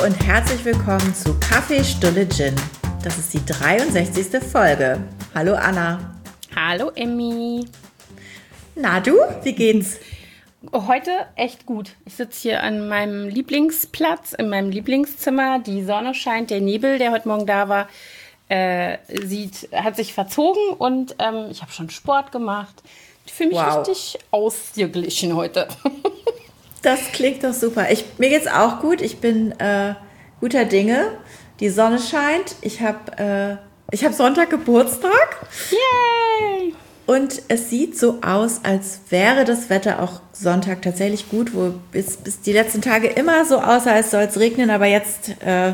und herzlich willkommen zu Kaffeestunde Gin. Das ist die 63. Folge. Hallo Anna. Hallo Emmy. Na du, wie geht's? Heute echt gut. Ich sitze hier an meinem Lieblingsplatz, in meinem Lieblingszimmer. Die Sonne scheint, der Nebel, der heute Morgen da war, hat sich verzogen und ich habe schon Sport gemacht. Ich fühle mich richtig ausgeglichen heute. Das klingt doch super. Mir geht's auch gut. Ich bin guter Dinge. Die Sonne scheint. Ich hab Sonntag Geburtstag. Yay! Und es sieht so aus, als wäre das Wetter auch Sonntag tatsächlich gut, wo bis die letzten Tage immer so aussah, als soll es regnen, aber jetzt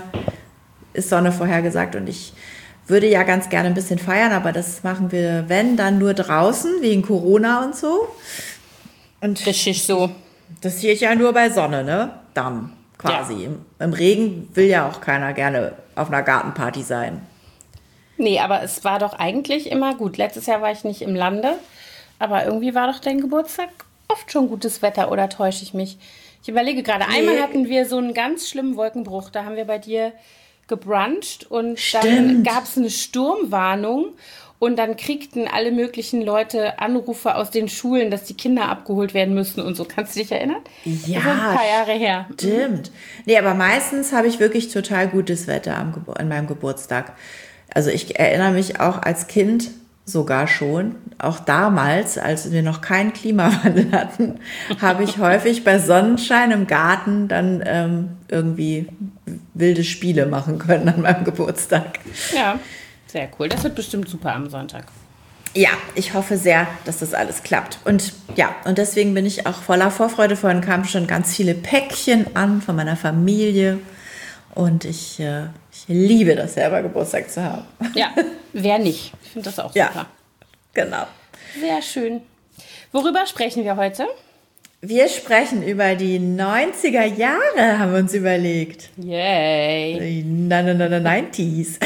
ist Sonne vorhergesagt und ich würde ja ganz gerne ein bisschen feiern, aber das machen wir, wenn, dann nur draußen, wegen Corona und so. Und richtig so. Das geht ja nur bei Sonne, ne? Dann quasi. Ja. Im Regen will ja auch keiner gerne auf einer Gartenparty sein. Nee, aber es war doch eigentlich immer gut. Letztes Jahr war ich nicht im Lande, aber irgendwie war doch dein Geburtstag oft schon gutes Wetter, oder täusche ich mich? Ich überlege gerade, einmal hatten wir so einen ganz schlimmen Wolkenbruch, da haben wir bei dir gebruncht und dann gab es eine Sturmwarnung und dann kriegten alle möglichen Leute Anrufe aus den Schulen, dass die Kinder abgeholt werden müssen und so. Kannst du dich erinnern? Ja, das ist ein paar Jahre her. Stimmt. Nee, aber meistens habe ich wirklich total gutes Wetter an meinem Geburtstag. Also ich erinnere mich auch als Kind sogar schon, auch damals, als wir noch keinen Klimawandel hatten, habe ich häufig bei Sonnenschein im Garten dann irgendwie wilde Spiele machen können an meinem Geburtstag. Ja, sehr cool. Das wird bestimmt super am Sonntag. Ja, ich hoffe sehr, dass das alles klappt. Und ja, und deswegen bin ich auch voller Vorfreude. Vorhin kamen schon ganz viele Päckchen an von meiner Familie. Und ich liebe das, selber Geburtstag zu haben. Ja, wer nicht? Ich finde das auch super. Ja, genau. Sehr schön. Worüber sprechen wir heute? Wir sprechen über die 90er Jahre, haben wir uns überlegt. Yay. Die 90s.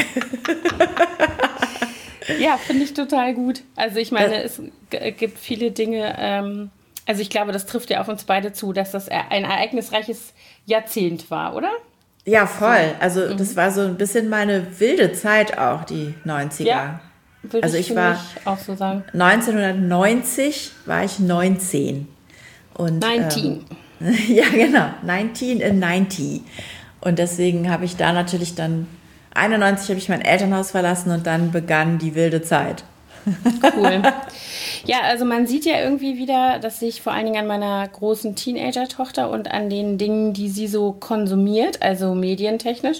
Ja, finde ich total gut. Also ich meine, es gibt viele Dinge, also ich glaube, das trifft ja auf uns beide zu, dass das ein ereignisreiches Jahrzehnt war, oder? Ja, voll. Also das war so ein bisschen meine wilde Zeit auch, die 90er. Ja, würde ich auch so sagen. 1990 war ich 19. Und, 19. Ja, genau. 19 in 90. Und deswegen habe ich da natürlich dann, 91 habe ich mein Elternhaus verlassen und dann begann die wilde Zeit. Cool. Ja, also man sieht ja irgendwie wieder, das sehe ich vor allen Dingen an meiner großen Teenager-Tochter und an den Dingen, die sie so konsumiert, also medientechnisch,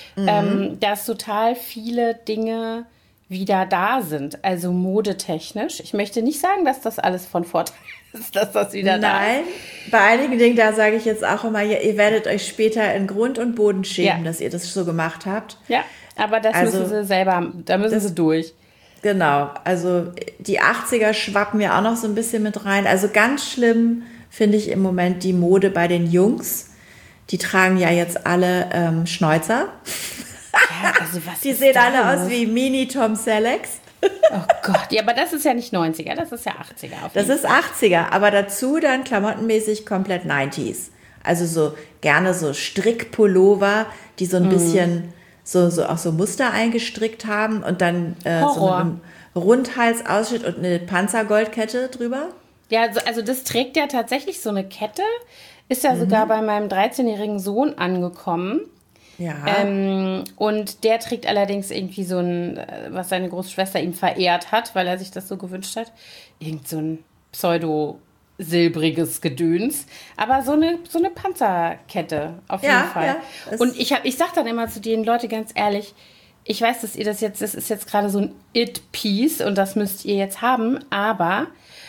dass total viele Dinge wieder da sind, also modetechnisch. Ich möchte nicht sagen, dass das alles von Vorteil ist, dass das wieder da ist. Nein, bei einigen Dingen, da sage ich jetzt auch immer, ihr werdet euch später in Grund und Boden schämen, dass ihr das so gemacht habt. Ja, aber das müssen sie selber, da müssen sie durch. Genau, also die 80er schwappen ja auch noch so ein bisschen mit rein. Also ganz schlimm finde ich im Moment die Mode bei den Jungs. Die tragen ja jetzt alle Schnäuzer. Ja, also was die sehen alle aus wie Mini-Tom Sellecks. Oh Gott, ja, aber das ist ja nicht 90er, das ist ja 80er. Das ist 80er, aber dazu dann klamottenmäßig komplett 90s. Also so gerne so Strickpullover, die so ein bisschen so auch so Muster eingestrickt haben und dann so einen Rundhalsausschnitt und eine Panzergoldkette drüber. Ja, also das trägt ja tatsächlich so eine Kette, ist ja sogar bei meinem 13-jährigen Sohn angekommen. Ja. Und der trägt allerdings irgendwie so ein, was seine Großschwester ihm verehrt hat, weil er sich das so gewünscht hat, irgend so ein pseudo-silbriges Gedöns. Aber so eine Panzerkette auf jeden Fall. Ja, und ich sag dann immer zu den Leuten ganz ehrlich, ich weiß, dass ihr das ist jetzt gerade so ein It-Piece und das müsst ihr jetzt haben, aber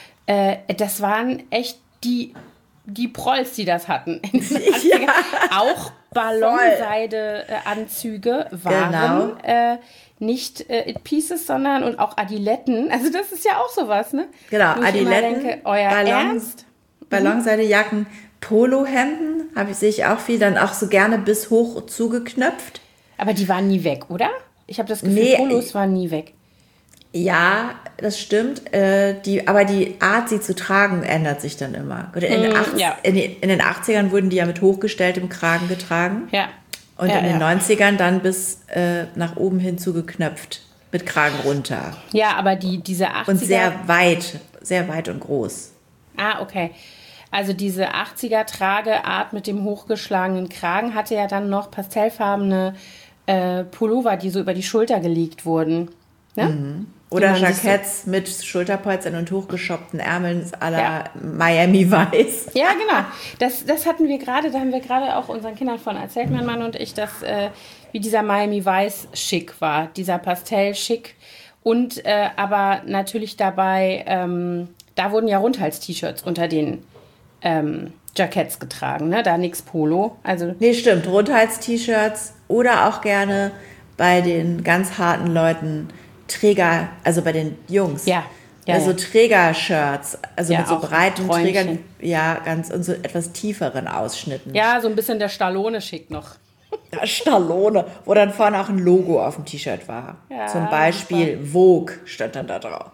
das waren echt die Prolls, die das hatten. Ja. Auch Ballonseideanzüge waren nicht It-Pieces, sondern und auch Adiletten. Also das ist ja auch sowas, ne? Genau, Adiletten, Ballonseidejacken, Polohemden, sehe ich auch viel, dann auch so gerne bis hoch zugeknöpft. Aber die waren nie weg, oder? Ich habe das Gefühl, Polos waren nie weg. Ja, das stimmt. Aber die Art, sie zu tragen, ändert sich dann immer. In den 80ern wurden die ja mit hochgestelltem Kragen getragen. Ja. Und in den 90ern dann bis nach oben hin zugeknöpft, mit Kragen runter. Ja, aber diese 80er... Und sehr weit und groß. Ah, okay. Also diese 80er Trageart mit dem hochgeschlagenen Kragen hatte ja dann noch pastellfarbene Pullover, die so über die Schulter gelegt wurden. Ne? Mhm. Oder Jacketts mit Schulterpolstern und hochgeschoppten Ärmeln à la Miami Vice. Ja, genau. Das hatten wir gerade, da haben wir gerade auch unseren Kindern von erzählt, mein Mann und ich, dass wie dieser Miami Vice schick war, dieser Pastell-Schick. Und aber natürlich dabei, da wurden ja Rundhals-T-Shirts unter den Jacketts getragen, ne? Da nix Polo. Also nee, stimmt. Rundhals-T-Shirts oder auch gerne bei den ganz harten Leuten Träger, also bei den Jungs. Ja. Also Träger-Shirts, also ja, mit so breiten Trägern, ja, ganz und so etwas tieferen Ausschnitten. Ja, so ein bisschen der Stallone-Schick noch. Ja, Stallone, wo dann vorne auch ein Logo auf dem T-Shirt war. Ja, zum Beispiel Vogue stand dann da drauf.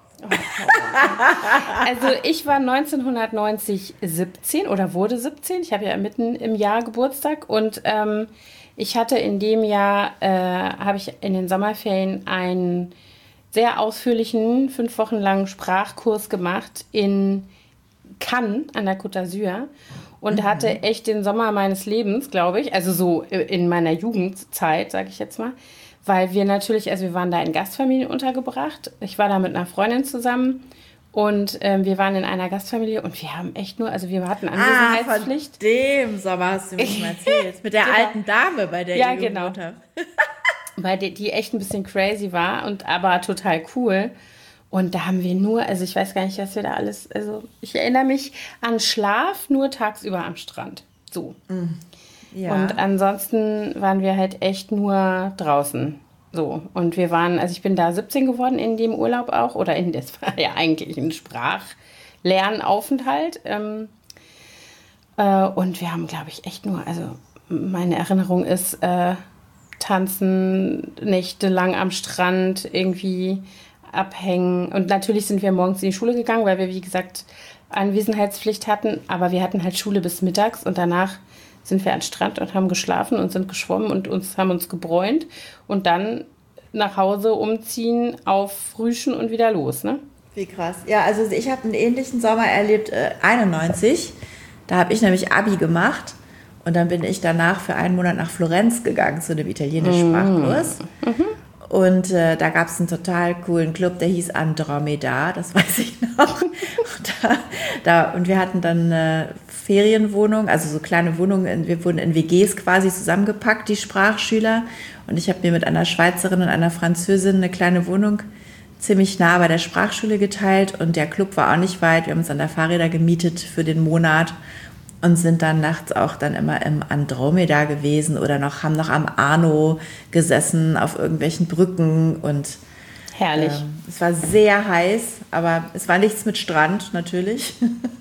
Also ich war 1990 17 oder wurde 17. Ich habe ja mitten im Jahr Geburtstag und ich hatte in dem Jahr, habe ich in den Sommerferien einen sehr ausführlichen, 5 Wochen langen Sprachkurs gemacht in Cannes an der Côte d'Azur und hatte echt den Sommer meines Lebens, glaube ich, also so in meiner Jugendzeit, sage ich jetzt mal, weil wir natürlich, also wir waren da in Gastfamilien untergebracht. Ich war da mit einer Freundin zusammen und wir waren in einer Gastfamilie und wir haben echt nur, also wir hatten Anwesenheitspflicht. Von dem Sommer hast du mir schon erzählt. Mit der alten Dame, bei der ihr gewohnt habt. Weil die echt ein bisschen crazy war und aber total cool. Und da haben wir nur, also ich weiß gar nicht, was wir da alles, also ich erinnere mich an Schlaf nur tagsüber am Strand. So. Ja. Und ansonsten waren wir halt echt nur draußen. So. Und wir waren, also ich bin da 17 geworden in dem Urlaub auch, oder das war ja eigentlich ein Sprachlernaufenthalt. Und wir haben, glaube ich, echt nur, also meine Erinnerung ist, tanzen, nächtelang am Strand, irgendwie abhängen. Und natürlich sind wir morgens in die Schule gegangen, weil wir, wie gesagt, Anwesenheitspflicht hatten. Aber wir hatten halt Schule bis mittags und danach sind wir an den Strand und haben geschlafen und sind geschwommen und haben uns gebräunt. Und dann nach Hause umziehen, auffrühstücken und wieder los, ne? Wie krass. Ja, also ich habe einen ähnlichen Sommer erlebt, 91. Da habe ich nämlich Abi gemacht. Und dann bin ich danach für einen Monat nach Florenz gegangen zu einem italienischen Sprachkurs. Und da gab es einen total coolen Club, der hieß Andromeda, das weiß ich noch. Und wir hatten dann eine Ferienwohnung, also so kleine Wohnungen, wir wurden in WGs quasi zusammengepackt, die Sprachschüler. Und ich habe mir mit einer Schweizerin und einer Französin eine kleine Wohnung ziemlich nah bei der Sprachschule geteilt. Und der Club war auch nicht weit, wir haben uns dann da Fahrräder gemietet für den Monat. Und sind dann nachts auch dann immer im Andromeda gewesen oder haben noch am Arno gesessen auf irgendwelchen Brücken und herrlich. Es war sehr heiß, aber es war nichts mit Strand natürlich.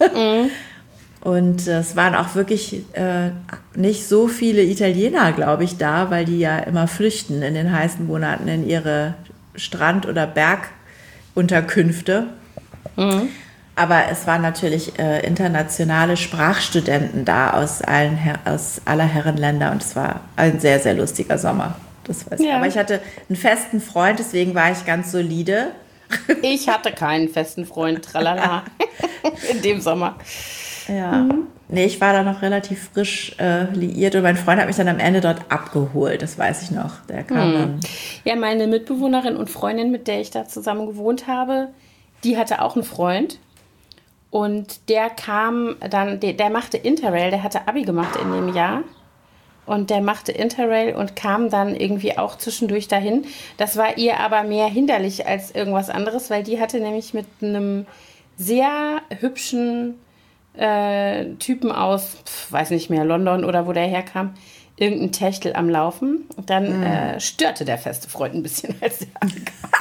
Und es waren auch wirklich nicht so viele Italiener, glaube ich, da, weil die ja immer flüchten in den heißen Monaten in ihre Strand- oder Bergunterkünfte. Aber es waren natürlich internationale Sprachstudenten da aus aller Herren Länder und es war ein sehr, sehr lustiger Sommer. Das weiß ich. Aber ich hatte einen festen Freund, deswegen war ich ganz solide. Ich hatte keinen festen Freund, tralala, in dem Sommer. Ja. Nee, ich war da noch relativ frisch liiert und mein Freund hat mich dann am Ende dort abgeholt, das weiß ich noch. Der kam dann. Ja, meine Mitbewohnerin und Freundin, mit der ich da zusammen gewohnt habe, die hatte auch einen Freund. Und der kam dann, der machte Interrail, der hatte Abi gemacht in dem Jahr. Und der machte Interrail und kam dann irgendwie auch zwischendurch dahin. Das war ihr aber mehr hinderlich als irgendwas anderes, weil die hatte nämlich mit einem sehr hübschen Typen aus, weiß nicht mehr, London oder wo der herkam, irgendein Techtel am Laufen. Und dann störte der feste Freund ein bisschen, als der ankam.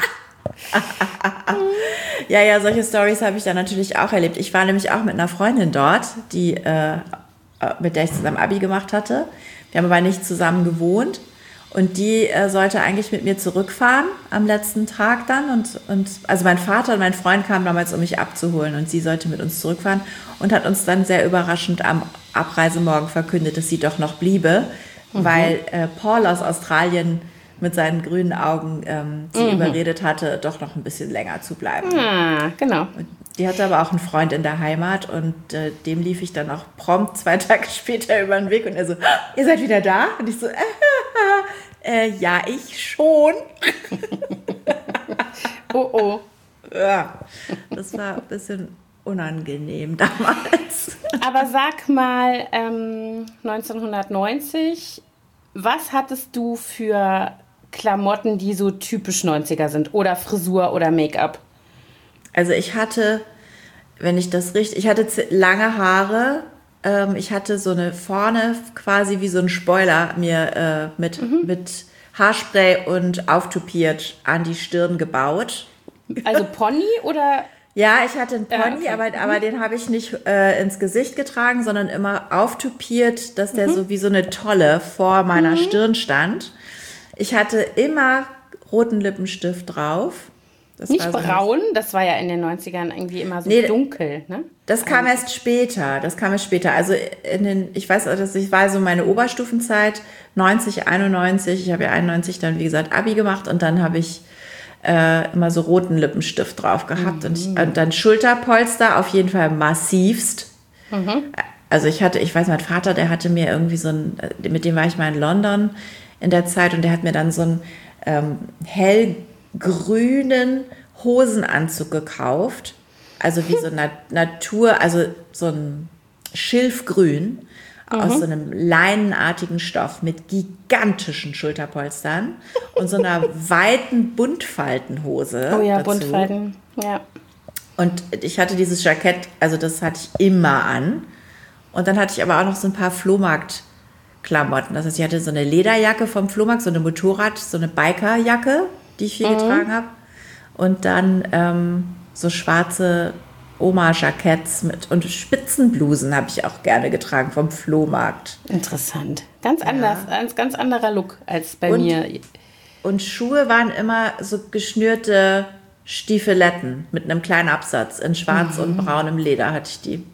Ja, solche Storys habe ich dann natürlich auch erlebt. Ich war nämlich auch mit einer Freundin dort, mit der ich zusammen Abi gemacht hatte. Wir haben aber nicht zusammen gewohnt. Und die sollte eigentlich mit mir zurückfahren am letzten Tag dann. Und also mein Vater und mein Freund kamen damals, um mich abzuholen. Und sie sollte mit uns zurückfahren und hat uns dann sehr überraschend am Abreisemorgen verkündet, dass sie doch noch bliebe, weil Paul aus Australien mit seinen grünen Augen sie überredet hatte, doch noch ein bisschen länger zu bleiben. Ah, genau. Und die hatte aber auch einen Freund in der Heimat und dem lief ich dann auch prompt 2 Tage später über den Weg und er so, ihr seid wieder da? Und ich so, ja, ich schon. Oh. Ja, das war ein bisschen unangenehm damals. Aber sag mal, 1990, was hattest du für Klamotten, die so typisch 90er sind? Oder Frisur oder Make-up? Also ich hatte, ich hatte lange Haare. Ich hatte so eine vorne quasi wie so ein Spoiler mir mit Haarspray und auftupiert an die Stirn gebaut. Also Pony oder? Ja, ich hatte einen Pony, okay. aber den habe ich nicht ins Gesicht getragen, sondern immer auftupiert, dass der so wie so eine Tolle vor meiner Stirn stand. Ich hatte immer roten Lippenstift drauf. Das Nicht war so braun, das war ja in den 90ern irgendwie immer so dunkel, ne? Das kam erst später. Also ich weiß, das war so meine Oberstufenzeit, 90, 91. Ich habe ja 91 dann, wie gesagt, Abi gemacht und dann habe ich immer so roten Lippenstift drauf gehabt und dann Schulterpolster auf jeden Fall massivst. Also ich weiß, mein Vater, der hatte mir irgendwie mit dem war ich mal in London in der Zeit und der hat mir dann so einen hellgrünen Hosenanzug gekauft. Also wie so Natur, also so ein Schilfgrün aus so einem leinenartigen Stoff mit gigantischen Schulterpolstern und so einer weiten Buntfaltenhose. Oh ja, dazu. Buntfalten, ja. Und ich hatte dieses Jackett, also das hatte ich immer an. Und dann hatte ich aber auch noch so ein paar Flohmarktklamotten. Das heißt, ich hatte so eine Lederjacke vom Flohmarkt, so eine so eine Bikerjacke, die ich viel getragen habe. Und dann so schwarze Oma-Jacketts und Spitzenblusen habe ich auch gerne getragen vom Flohmarkt. Interessant. Ganz anders, ein ganz anderer Look als bei mir. Und Schuhe waren immer so geschnürte Stiefeletten mit einem kleinen Absatz. In schwarz und braunem Leder hatte ich die.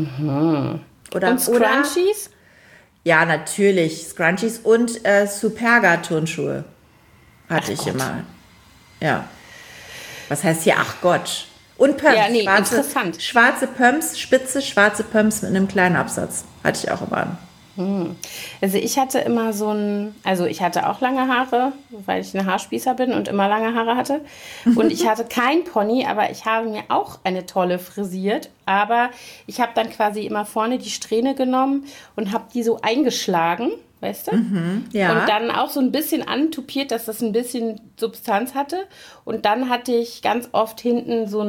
Und Scrunchies? Ja, natürlich. Scrunchies und Superga-Turnschuhe hatte ich immer. Ja. Was heißt hier? Ach Gott. Und Pumps. Ja, nee, interessant. Schwarze Pumps, spitze schwarze Pumps mit einem kleinen Absatz. Hatte ich auch immer an. Also ich hatte immer ich hatte auch lange Haare, weil ich ein Haarspießer bin und immer lange Haare hatte. Und ich hatte kein Pony, aber ich habe mir auch eine Tolle frisiert. Aber ich habe dann quasi immer vorne die Strähne genommen und habe die so eingeschlagen, weißt du? Ja. Und dann auch so ein bisschen antupiert, dass das ein bisschen Substanz hatte. Und dann hatte ich ganz oft hinten so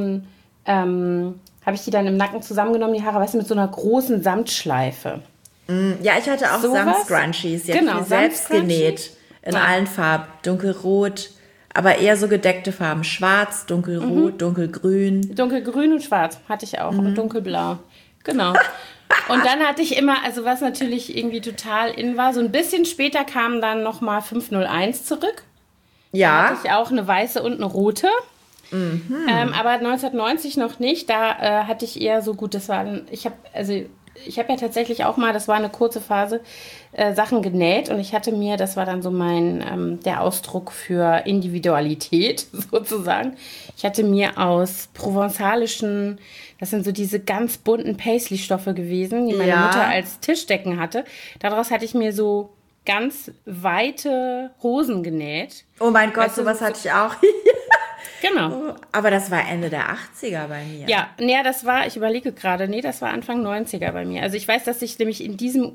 habe ich die dann im Nacken zusammengenommen, die Haare, weißt du, mit so einer großen Samtschleife. Ja, ich hatte auch Samt-Scrunchies. Die genau, habe ich mir selbst genäht. In allen Farben. Dunkelrot, aber eher so gedeckte Farben. Schwarz, dunkelrot, dunkelgrün. Dunkelgrün und schwarz hatte ich auch. Und dunkelblau. Genau. Und dann hatte ich immer, also was natürlich irgendwie total in war, so ein bisschen später kam dann nochmal 501 zurück. Ja. Da hatte ich auch eine weiße und eine rote. Aber 1990 noch nicht. Da hatte ich eher so gut, ich habe ja tatsächlich auch mal, das war eine kurze Phase, Sachen genäht und ich hatte mir, das war dann so der Ausdruck für Individualität sozusagen. Ich hatte mir aus provenzalischen, das sind so diese ganz bunten Paisley-Stoffe gewesen, die meine Mutter als Tischdecken hatte. Daraus hatte ich mir so ganz weite Hosen genäht. Oh mein Gott, sowas hatte ich auch. Genau. Aber das war Ende der 80er bei mir. Ja, ich überlege gerade, das war Anfang 90er bei mir. Also ich weiß, dass ich nämlich in diesem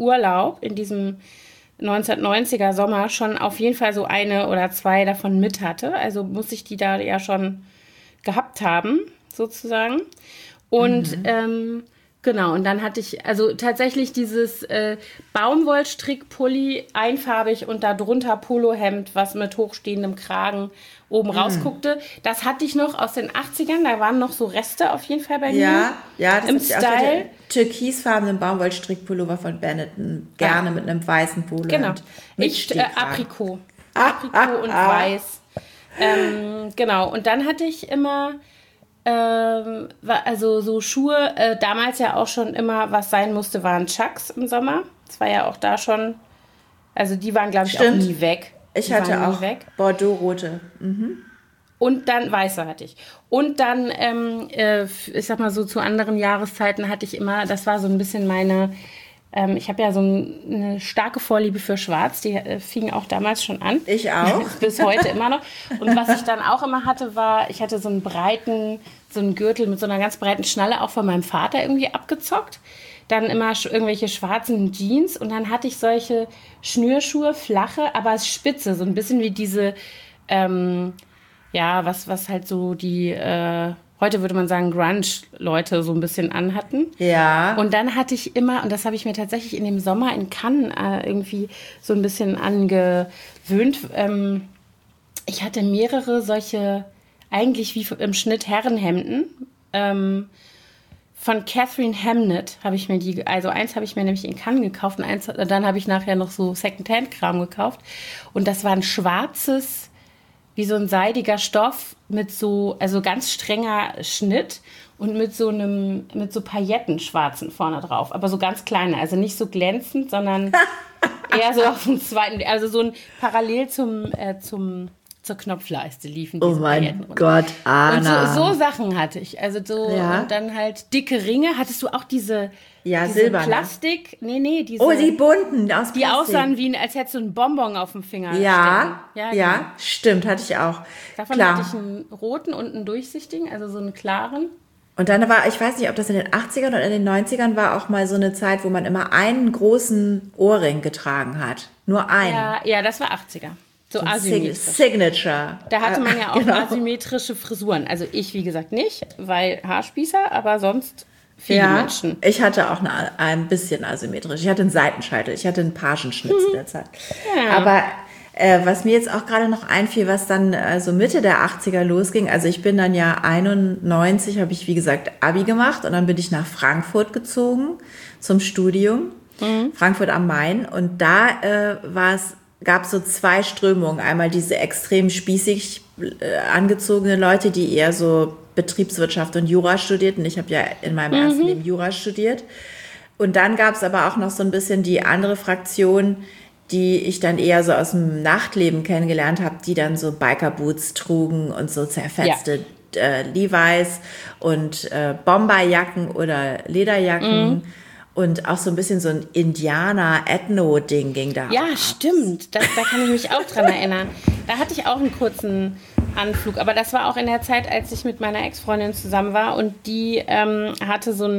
1990er Sommer schon auf jeden Fall so eine oder zwei davon mit hatte. Also muss ich die da ja schon gehabt haben, sozusagen. Und genau, und dann hatte ich also tatsächlich dieses Baumwollstrickpulli einfarbig und darunter Polohemd, was mit hochstehendem Kragen oben rausguckte. Das hatte ich noch aus den 80ern, da waren noch so Reste auf jeden Fall bei mir. Ja, das im hatte ich auch. Style. Türkisfarbenen Baumwollstrickpullover von Benetton, gerne mit einem weißen Polohemd. Genau, Mit Aprikot und weiß. Genau, und dann hatte ich immer also so Schuhe, damals ja auch schon immer, was sein musste, waren Chucks im Sommer. Das war ja auch da schon, Also die waren, glaube ich, auch Stimmt. nie weg. Ich Die hatte waren nie auch weg. Bordeaux-rote. Und dann, weiße hatte ich. Und dann, ich sag mal so, zu anderen Jahreszeiten hatte ich immer, das war so ein bisschen meine, ich habe ja so eine starke Vorliebe für Schwarz, die fing auch damals schon an. Ich auch. Bis heute immer noch. Und was ich dann auch immer hatte, war, ich hatte so einen Gürtel mit so einer ganz breiten Schnalle, auch von meinem Vater irgendwie abgezockt. Dann immer irgendwelche schwarzen Jeans und dann hatte ich solche Schnürschuhe, flache, aber spitze, so ein bisschen wie diese, ja, was halt so die, heute würde man sagen, Grunge-Leute so ein bisschen anhatten. Ja. Und dann hatte ich immer, und das habe ich mir tatsächlich in dem Sommer in Cannes irgendwie so ein bisschen angewöhnt, ich hatte mehrere solche, eigentlich wie im Schnitt Herrenhemden, von Catherine Hamnett habe ich mir eins habe ich mir nämlich in Cannes gekauft und dann habe ich nachher noch so Secondhand-Kram gekauft. Und das war ein schwarzes, wie so ein seidiger Stoff mit so, also ganz strenger Schnitt und mit so Pailletten schwarzen vorne drauf. Aber so ganz kleine, also nicht so glänzend, sondern eher so auf dem zweiten, also so ein parallel zur Knopfleiste liefen diese Pailletten. Oh mein Gott, Anna. Und so Sachen hatte ich. Also so, Ja. und dann halt dicke Ringe. Hattest du auch diese silberne. Plastik? Nee, diese. Oh, die bunten aus die Plastik. aussahen wie, als hättest du einen Bonbon auf dem Finger Ja, stecken. ja, stimmt, hatte ich auch. Davon Klar. hatte ich einen roten und einen durchsichtigen, also so einen klaren. Und dann war, ich weiß nicht, ob das in den 80ern oder in den 90ern war, auch mal so eine Zeit, wo man immer einen großen Ohrring getragen hat. Nur einen. Ja, das war 80er. So Ein asymmetrisch. Signature. Da hatte man ja auch Genau. asymmetrische Frisuren. Also ich, wie gesagt, nicht, weil Haarspießer, aber sonst viele Menschen. Ich hatte auch ein bisschen asymmetrisch. Ich hatte einen Seitenscheitel, ich hatte einen Pagenschnitt zu der Zeit. Ja. Aber was mir jetzt auch gerade noch einfiel, was dann so Mitte der 80er losging, also ich bin dann ja 91, habe ich wie gesagt Abi gemacht und dann bin ich nach Frankfurt gezogen zum Studium, Frankfurt am Main, und da gab es so zwei Strömungen. Einmal diese extrem spießig angezogene Leute, die eher so Betriebswirtschaft und Jura studierten. Ich habe ja in meinem ersten Leben Jura studiert. Und dann gab es aber auch noch so ein bisschen die andere Fraktion, die ich dann eher so aus dem Nachtleben kennengelernt habe, die dann so Biker-Boots trugen und so zerfetzte Levi's und Bomberjacken oder Lederjacken. Und auch so ein bisschen so ein Indianer-Ethno-Ding ging da. Ja, stimmt. Da kann ich mich auch dran erinnern. Da hatte ich auch einen kurzen Anflug. Aber das war auch in der Zeit, als ich mit meiner Ex-Freundin zusammen war. Und die hatte so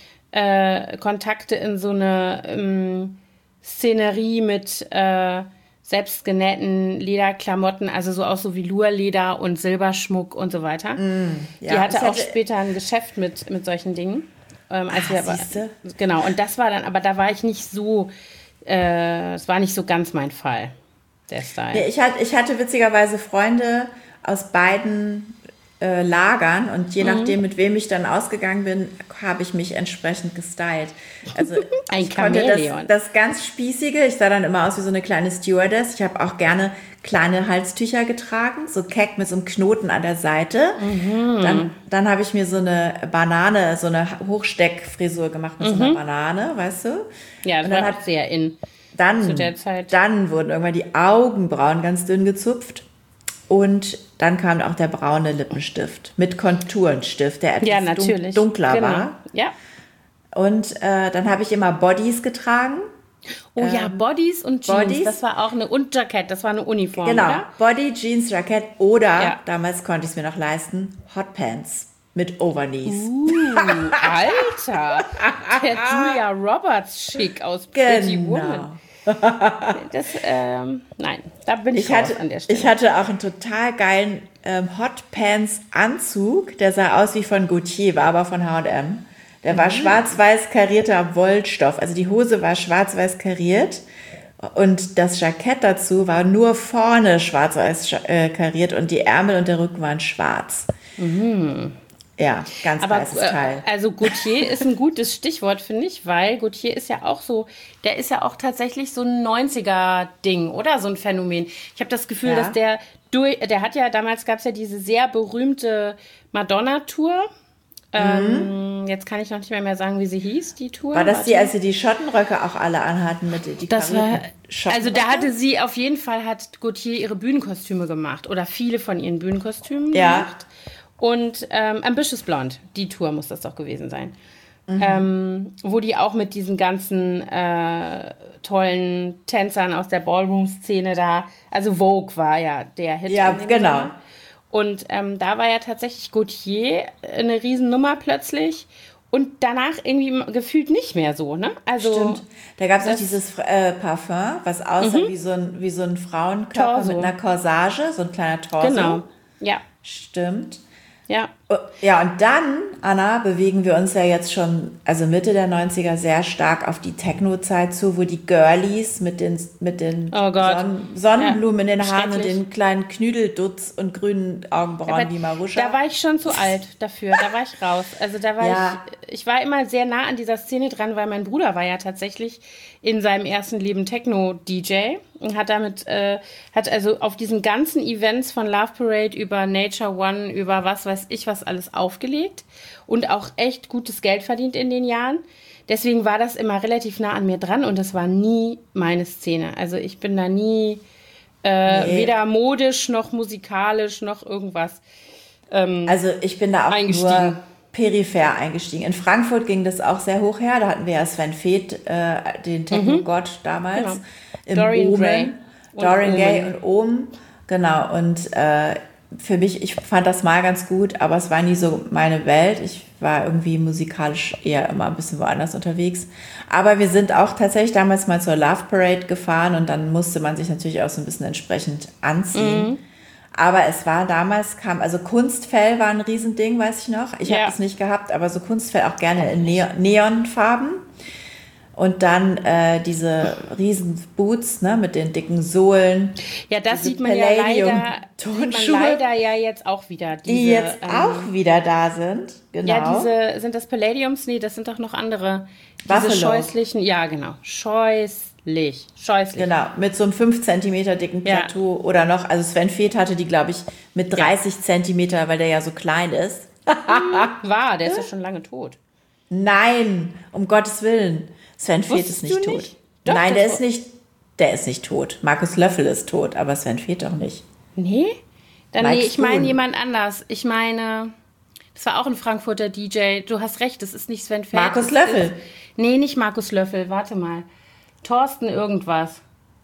Kontakte in so eine Szenerie mit selbstgenähten Lederklamotten. Also so auch so Velourleder und Silberschmuck und so weiter. Die hatte auch später ein Geschäft mit solchen Dingen. Siehste? Genau, und das war dann, aber da war ich nicht so, es war nicht so ganz mein Fall, der Style. Ja, ich hatte witzigerweise Freunde aus beiden Lagern und je nachdem, mit wem ich dann ausgegangen bin, habe ich mich entsprechend gestylt. Also Ein ich konnte Chamäleon. das ganz Spießige, ich sah dann immer aus wie so eine kleine Stewardess. Ich habe auch gerne kleine Halstücher getragen, so keck mit so einem Knoten an der Seite. Dann habe ich mir so eine Banane, so eine Hochsteckfrisur gemacht mit so einer Banane, weißt du? Ja, das Und dann war auch sehr in. Dann, zu der Zeit. Dann wurden irgendwann die Augenbrauen ganz dünn gezupft. Und dann kam auch der braune Lippenstift mit Konturenstift, der Ja, etwas natürlich. dunkler Genau. war. Ja. Und dann habe ich immer Bodies getragen. Oh ja, Bodies und Jeans, Bodies. das war auch und Jackett, das war eine Uniform, Genau, oder? Body, Jeans, Jackett oder, Ja. damals konnte ich es mir noch leisten, Hotpants mit Overknees. Alter, der Julia Roberts Schick aus Pretty Genau. Woman. Das, nein, da bin ich raus an der Stelle. Ich hatte auch einen total geilen Hotpants-Anzug, der sah aus wie von Gautier, war aber von H&M. Der war schwarz-weiß karierter Wollstoff, also die Hose war schwarz-weiß kariert und das Jackett dazu war nur vorne schwarz-weiß kariert und die Ärmel und der Rücken waren schwarz. Ja, ganz Aber weißes Teil. also Gautier ist ein gutes Stichwort, finde ich, weil Gautier ist ja auch so, der ist ja auch tatsächlich so ein 90er-Ding, oder? So ein Phänomen. Ich habe das Gefühl, Ja. dass der hat ja, damals gab es ja diese sehr berühmte Madonna-Tour Jetzt kann ich noch nicht mehr sagen, wie sie hieß, die Tour. War das die, als sie die Schottenröcke auch alle anhatten? Das war, also da hatte sie auf jeden Fall, hat Gautier ihre Bühnenkostüme gemacht oder viele von ihren Bühnenkostümen gemacht. Und Ambitious Blonde, die Tour muss das doch gewesen sein. Wo die auch mit diesen ganzen tollen Tänzern aus der Ballroom-Szene da, also Vogue war ja der Hit. Ja, genau. Sommer. Und da war ja tatsächlich Gautier eine Riesennummer plötzlich und danach irgendwie gefühlt nicht mehr so, ne? Also stimmt. Da gab es auch dieses Parfum, was aussah wie so ein Frauenkörper Torso. mit einer Corsage, so ein kleiner Torso. Genau, ja. Stimmt. Ja. Ja, und dann, Anna, bewegen wir uns ja jetzt schon, also Mitte der 90er, sehr stark auf die Techno-Zeit zu, wo die Girlies mit den Sonnenblumen in den Haaren und den kleinen Knüdeldutz und grünen Augenbrauen wie Maruscha. Da war ich schon zu alt dafür, da war ich raus. Also da war ich war immer sehr nah an dieser Szene dran, weil mein Bruder war ja tatsächlich in seinem ersten Leben Techno-DJ und hat hat also auf diesen ganzen Events von Love Parade über Nature One, über was weiß ich was alles aufgelegt und auch echt gutes Geld verdient in den Jahren. Deswegen war das immer relativ nah an mir dran und das war nie meine Szene. Also ich bin da nie weder modisch noch musikalisch noch irgendwas also ich bin da auch nur peripher eingestiegen. In Frankfurt ging das auch sehr hoch her. Da hatten wir ja Sven Feth, den Techno-Gott damals. Genau. Dorian Gray und Ohm. Genau. Und für mich, ich fand das mal ganz gut, aber es war nie so meine Welt. Ich war irgendwie musikalisch eher immer ein bisschen woanders unterwegs. Aber wir sind auch tatsächlich damals mal zur Love Parade gefahren und dann musste man sich natürlich auch so ein bisschen entsprechend anziehen. Aber es war damals, also Kunstfell war ein Riesending, weiß ich noch. Ich habe es nicht gehabt, aber so Kunstfell auch gerne in Neonfarben. Und dann diese riesen Boots, ne, mit den dicken Sohlen. Ja, das sieht man ja leider ja jetzt auch wieder. Die jetzt auch wieder da sind, genau. Ja, sind das Palladiums? Nee, das sind doch noch andere. Diese scheußlichen, ja genau, scheußlich. Genau, mit so einem 5 cm dicken Tattoo oder noch, also Sven Feth hatte die, glaube ich, mit 30 Zentimeter, weil der ja so klein ist. Der ist ja schon lange tot. Nein, um Gottes Willen. Sven Feth ist nicht tot. Doch, nein, der ist nicht tot. Markus Löffel ist tot, aber Sven Feth doch nicht. Nee? Ich meine jemand anders. Ich meine, das war auch ein Frankfurter DJ. Du hast recht, das ist nicht Sven Feth. Markus Löffel? Nee, nicht Markus Löffel. Warte mal. Thorsten irgendwas.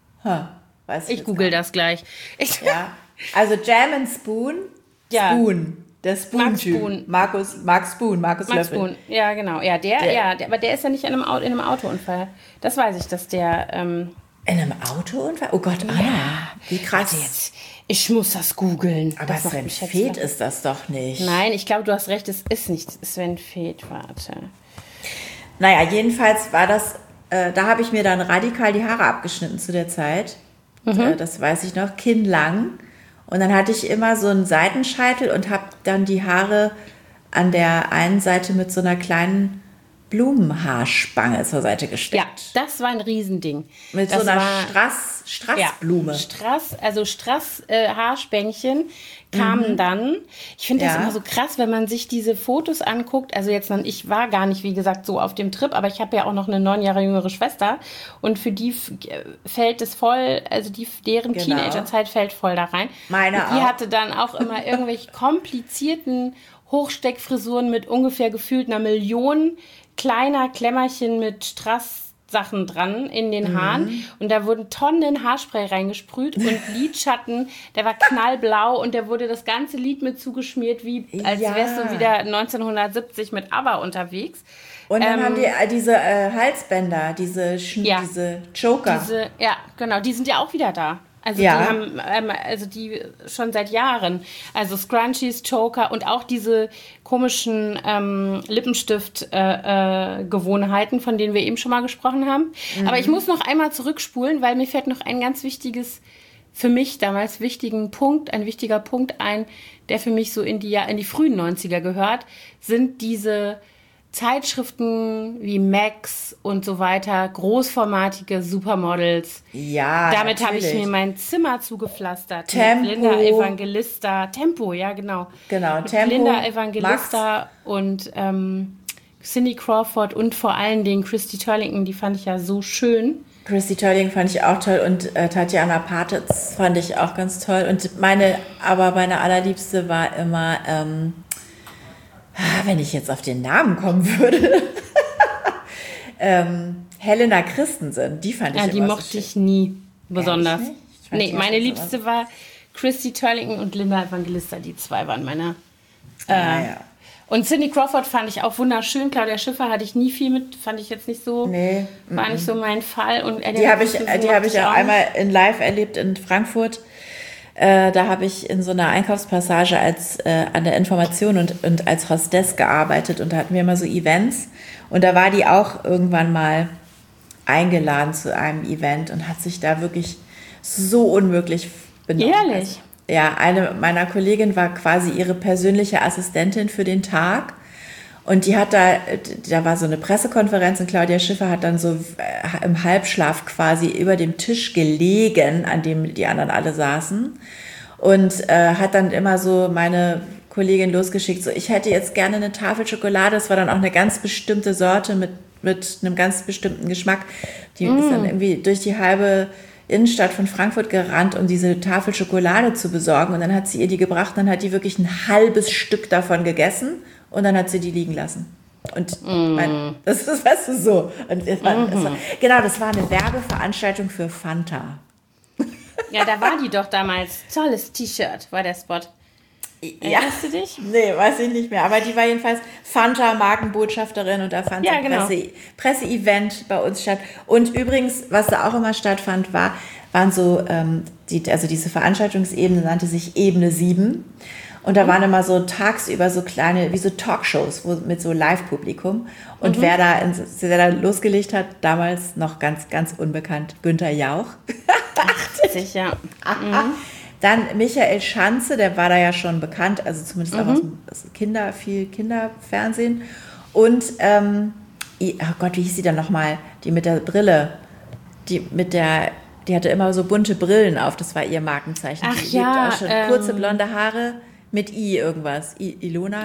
Ich google das gleich. Ja, also Jam and Spoon. Ja. Spoon. Der Spoon-Typ. Markus Löffel. Spoon. Ja, genau. Ja, aber der ist ja nicht in einem Autounfall. Das weiß ich, dass der... in einem Autounfall? Oh Gott, Anna. Wie krass. Jetzt. Ich muss das googeln. Aber Sven Feth ist das doch nicht. Nein, ich glaube, du hast recht, es ist nicht Sven Feth. Warte. Naja, jedenfalls war das... da habe ich mir dann radikal die Haare abgeschnitten zu der Zeit. Das weiß ich noch. Kinnlang. Und dann hatte ich immer so einen Seitenscheitel und habe dann die Haare an der einen Seite mit so einer kleinen Blumenhaarspange zur Seite gesteckt. Ja, das war ein Riesending. Mit so einer Strassblume. Haarspänkchen kamen dann. Ich finde das immer so krass, wenn man sich diese Fotos anguckt. Also ich war gar nicht, wie gesagt, so auf dem Trip, aber ich habe ja auch noch eine 9 Jahre jüngere Schwester und für die fällt es voll, also deren Teenagerzeit fällt voll da rein. Meine auch. Die hatte dann auch immer irgendwelche komplizierten Hochsteckfrisuren mit ungefähr gefühlt einer Million kleiner Klemmerchen mit Strasssachen dran in den Haaren und da wurden Tonnen Haarspray reingesprüht und Lidschatten, der war knallblau und der wurde das ganze Lied mit zugeschmiert, wie als wärst du wieder 1970 mit ABBA unterwegs. Und dann haben die diese Halsbänder, diese Choker. Genau, die sind ja auch wieder da. Also die haben, die schon seit Jahren, also Scrunchies, Choker und auch diese komischen Lippenstift-Gewohnheiten, von denen wir eben schon mal gesprochen haben. Aber ich muss noch einmal zurückspulen, weil mir fällt noch ein ganz wichtiges, für mich damals ein wichtiger Punkt ein, der für mich so in die frühen 90er gehört, sind diese Zeitschriften wie Max und so weiter, großformatige Supermodels. Ja, damit habe ich natürlich. mir mein Zimmer zugepflastert. Tempo. Mit Linda Evangelista. Tempo, ja genau. Genau, mit Tempo, Linda Evangelista und Cindy Crawford und vor allen Dingen Christy Turlington, die fand ich ja so schön. Christy Turlington fand ich auch toll und Tatjana Patitz fand ich auch ganz toll. Und meine allerliebste war immer, wenn ich jetzt auf den Namen kommen würde, Helena Christensen, die fand ich Ja, die immer so mochte schön. ich nie besonders. Ehrlich nicht? Ich fand Nee, die meine schon so Liebste war Christy Turlington und Linda Evangelista. Die zwei waren meine. Ja. Und Cindy Crawford fand ich auch wunderschön. Claudia Schiffer hatte ich nie viel mit, fand ich jetzt nicht so. Nee. War nicht so mein Fall. Und Die habe ich auch einmal in live erlebt in Frankfurt. Da habe ich in so einer Einkaufspassage an der Information und als Hostess gearbeitet und da hatten wir immer so Events und da war die auch irgendwann mal eingeladen zu einem Event und hat sich da wirklich so unmöglich benommen. Ehrlich? Also, ja, eine meiner Kolleginnen war quasi ihre persönliche Assistentin für den Tag. Und die hat da war so eine Pressekonferenz und Claudia Schiffer hat dann so im Halbschlaf quasi über dem Tisch gelegen, an dem die anderen alle saßen. Und hat dann immer so meine Kollegin losgeschickt, so ich hätte jetzt gerne eine Tafel Schokolade. Das war dann auch eine ganz bestimmte Sorte mit einem ganz bestimmten Geschmack. Die ist dann irgendwie durch die halbe Innenstadt von Frankfurt gerannt, um diese Tafel Schokolade zu besorgen. Und dann hat sie ihr die gebracht. Dann hat die wirklich ein halbes Stück davon gegessen. Und dann hat sie die liegen lassen. Und das ist, weißt du, so. Und genau, das war eine Werbeveranstaltung für Fanta. Ja, da war die doch damals. Tolles T-Shirt war der Spot. Erinnerst du dich? Nee, weiß ich nicht mehr. Aber die war jedenfalls Fanta-Markenbotschafterin und da fand Ja, ein genau. Presse-Event bei uns statt. Und übrigens, was da auch immer stattfand, waren so, diese Veranstaltungsebene nannte sich Ebene 7. Und da waren immer so tagsüber so kleine, wie so Talkshows mit so Live-Publikum. Und wer da losgelegt hat, damals noch ganz, ganz unbekannt, Günther Jauch. Sicher. Dann Michael Schanze, der war da ja schon bekannt, also zumindest auch aus viel Kinderfernsehen. Und, oh Gott, wie hieß sie dann nochmal? Die mit der Brille, die hatte immer so bunte Brillen auf, das war ihr Markenzeichen. Ach die ja, auch schon kurze blonde Haare mit irgendwas. Ilona?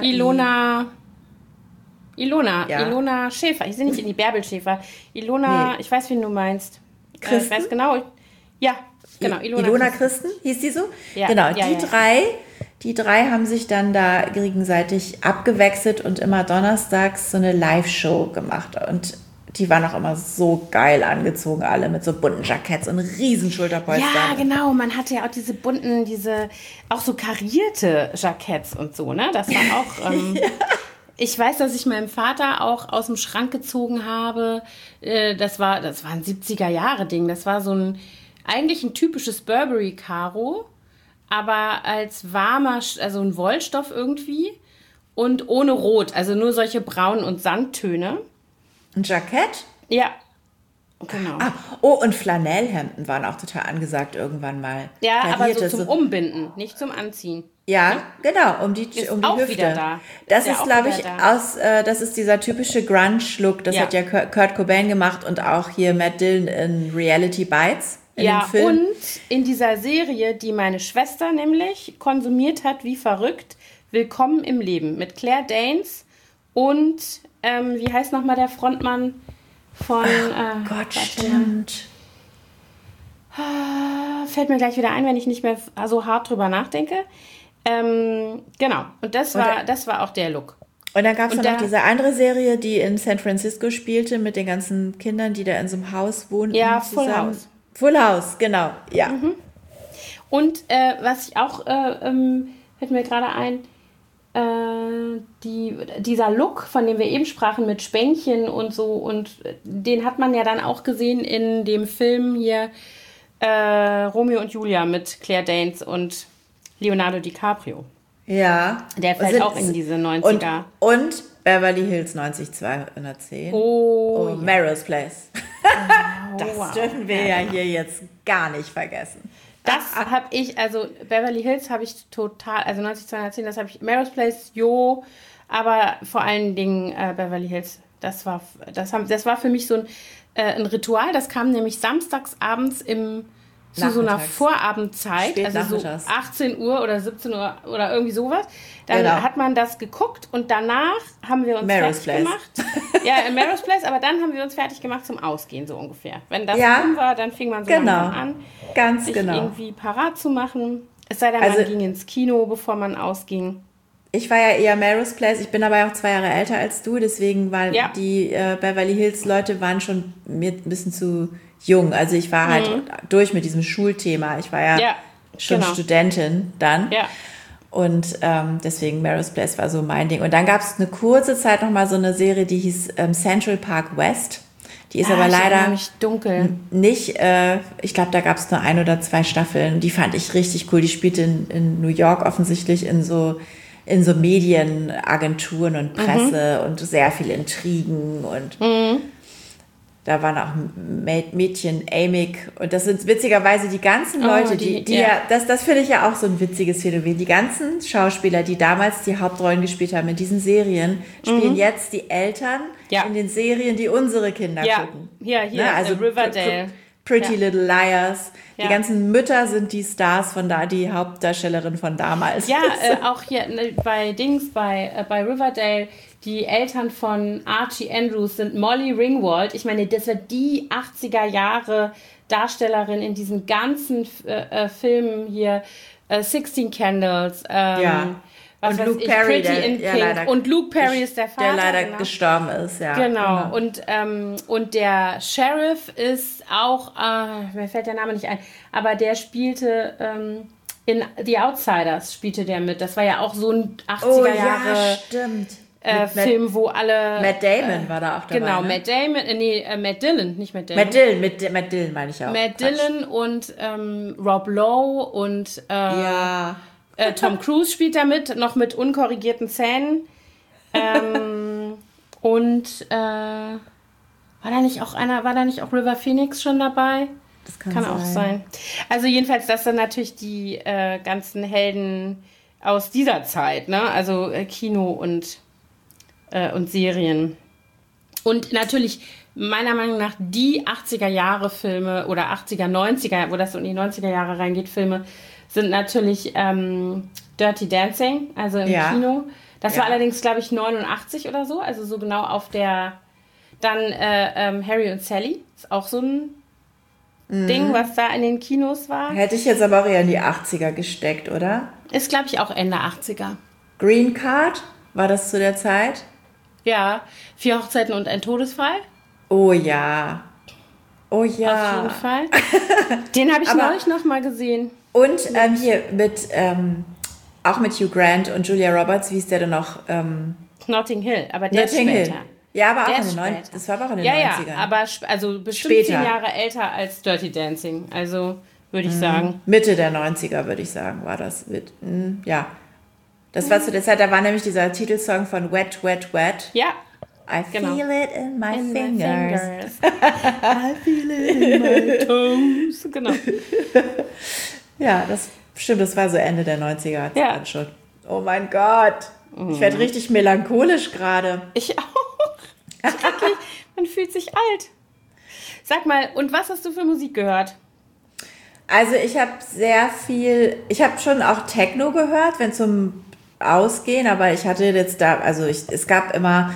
Ja. Ilona Schäfer. Ich sehe nicht in die Bärbel Schäfer. Ilona, Nee. Ich weiß, wen du meinst. Christen? Ich weiß genau. Ja, genau. Ilona Christen, hieß die so? Ja, Genau, ja, die drei haben sich dann da gegenseitig abgewechselt und immer donnerstags so eine Live-Show gemacht. Und die waren auch immer so geil angezogen, alle mit so bunten Jacketts und riesen Schulterpolstern. Ja, genau. Man hatte ja auch diese bunten, auch so karierte Jacketts und so, ne? Das war auch. Ich weiß, dass ich meinem Vater auch aus dem Schrank gezogen habe. Das war ein 70er-Jahre-Ding. Das war eigentlich ein typisches Burberry-Karo, aber als warmer, also ein Wollstoff irgendwie und ohne Rot. Also nur solche Braun- und Sandtöne. Ein Jackett? Ja, genau. Und Flanellhemden waren auch total angesagt irgendwann mal. Ja, aber Karierte, so zum Umbinden, nicht zum Anziehen. Ja, genau, um die auch Hüfte. wieder da. Das Ist ist, ja auch glaube wieder ich, da. das ist dieser typische Grunge-Look. Das Ja. hat ja Kurt Cobain gemacht und auch hier Matt Dillon in Reality Bites. In Ja, dem Film. und in dieser Serie, die meine Schwester nämlich konsumiert hat, wie verrückt, Willkommen im Leben mit Claire Danes und, wie heißt nochmal der Frontmann von... Gott, stimmt. Fällt mir gleich wieder ein, wenn ich nicht mehr so hart drüber nachdenke. Genau, und das war auch der Look. Und dann gab es Und noch da- diese andere Serie, die in San Francisco spielte, mit den ganzen Kindern, die da in so einem Haus wohnten. Ja, Full zusammen. House. Full House, genau, ja. Und was ich auch, fällt mir gerade ein, dieser Look, von dem wir eben sprachen, mit Spänkchen und so, und den hat man ja dann auch gesehen in dem Film hier Romeo und Julia mit Claire Danes und Leonardo DiCaprio. Ja. Der fällt auch in diese 90er. Und Beverly Hills 90210. Oh, Melrose Place. Das wow. dürfen wir ja hier jetzt gar nicht vergessen. Das habe ich, also Beverly Hills habe ich total, also 90210, das habe ich, Melrose Place, Aber vor allen Dingen Beverly Hills, das war für mich so ein Ritual. Das kam nämlich samstags abends zu so einer Vorabendzeit, also so 18 Uhr oder 17 Uhr oder irgendwie sowas. Dann hat man das geguckt und danach haben wir uns fertig gemacht. Ja, in Melrose Place, aber dann haben wir uns fertig gemacht zum Ausgehen, so ungefähr. Wenn das rum war, dann fing man so langsam an, sich irgendwie parat zu machen. Es sei denn, man ging ins Kino, bevor man ausging. Ich war ja eher Melrose Place, ich bin aber auch 2 Jahre älter als du, deswegen waren die Beverly Hills Leute waren schon mir ein bisschen zu jung. Also ich war halt durch mit diesem Schulthema. Ich war ja schon Studentin dann. Ja. Und deswegen Melrose Place war so mein Ding. Und dann gab es eine kurze Zeit noch mal so eine Serie, die hieß Central Park West. Die ist aber leider nicht, ich glaube, da gab es nur 1 oder 2 Staffeln. Die fand ich richtig cool. Die spielte in New York offensichtlich in so Medienagenturen und Presse und sehr viele Intrigen und da waren auch Mädchen, Amik und das sind witzigerweise die ganzen Leute, das finde ich ja auch so ein witziges Phänomen. Die ganzen Schauspieler, die damals die Hauptrollen gespielt haben in diesen Serien, spielen jetzt die Eltern in den Serien, die unsere Kinder gucken. Ja, hier, ne? Also Riverdale. Pretty Little Liars. Die ganzen Mütter sind die Stars von da, die Hauptdarstellerin von damals. Ja, auch hier bei Riverdale, die Eltern von Archie Andrews sind Molly Ringwald. Ich meine, das war die 80er Jahre Darstellerin in diesen ganzen Filmen hier, 16 Candles, und Luke Perry, und Luke Perry ist der Vater, der leider gestorben ist, ja. Genau. Und der Sheriff ist auch, mir fällt der Name nicht ein, aber der spielte in The Outsiders spielte der mit. Das war ja auch so ein 80er Jahre Film, wo alle... Matt Damon war da auch dabei. Genau, ne? Matt Damon, Matt Dillon, nicht Matt Damon. Matt Dillon meine ich auch. Matt Dillon und Rob Lowe und Tom Cruise spielt da mit, noch mit unkorrigierten Zähnen. Und war da nicht auch River Phoenix schon dabei? Das kann auch sein. Also jedenfalls, das sind natürlich die ganzen Helden aus dieser Zeit, ne? Also Kino und Serien. Und natürlich, meiner Meinung nach, die 80er-Jahre-Filme oder 80er, 90er, wo das so in die 90er Jahre reingeht, Filme, sind natürlich Dirty Dancing, also im Kino. Das war allerdings, glaube ich, 89 oder so, also so genau auf der... Dann Harry und Sally, ist auch so ein Ding, was da in den Kinos war. Hätte ich jetzt aber auch eher in die 80er gesteckt, oder? Ist, glaube ich, auch Ende 80er. Green Card, war das zu der Zeit? Ja, 4 Hochzeiten und ein Todesfall. Oh ja. Auf jeden Fall. Den habe ich neulich noch mal gesehen. Und hier auch mit Hugh Grant und Julia Roberts, wie ist der denn noch? Notting Hill, aber der ist später. Ja, aber auch in den 90ern. Das war aber auch in den 90ern. Ja, aber also bestimmt später. 10 Jahre älter als Dirty Dancing. Also würde ich sagen. Mitte der 90er, würde ich sagen, war das. Ja. Das war zu der Zeit, da war nämlich dieser Titelsong von Wet, Wet, Wet. Ja. I feel it in my fingers. I feel it in my toes. Genau. Ja, das stimmt, das war so Ende der 90er dann schon. Oh mein Gott. Ich werde richtig melancholisch gerade. Ich auch. Schrecklich. Man fühlt sich alt. Sag mal, und was hast du für Musik gehört? Also ich habe schon auch Techno gehört, wenn zum Ausgehen, aber ich hatte jetzt es gab immer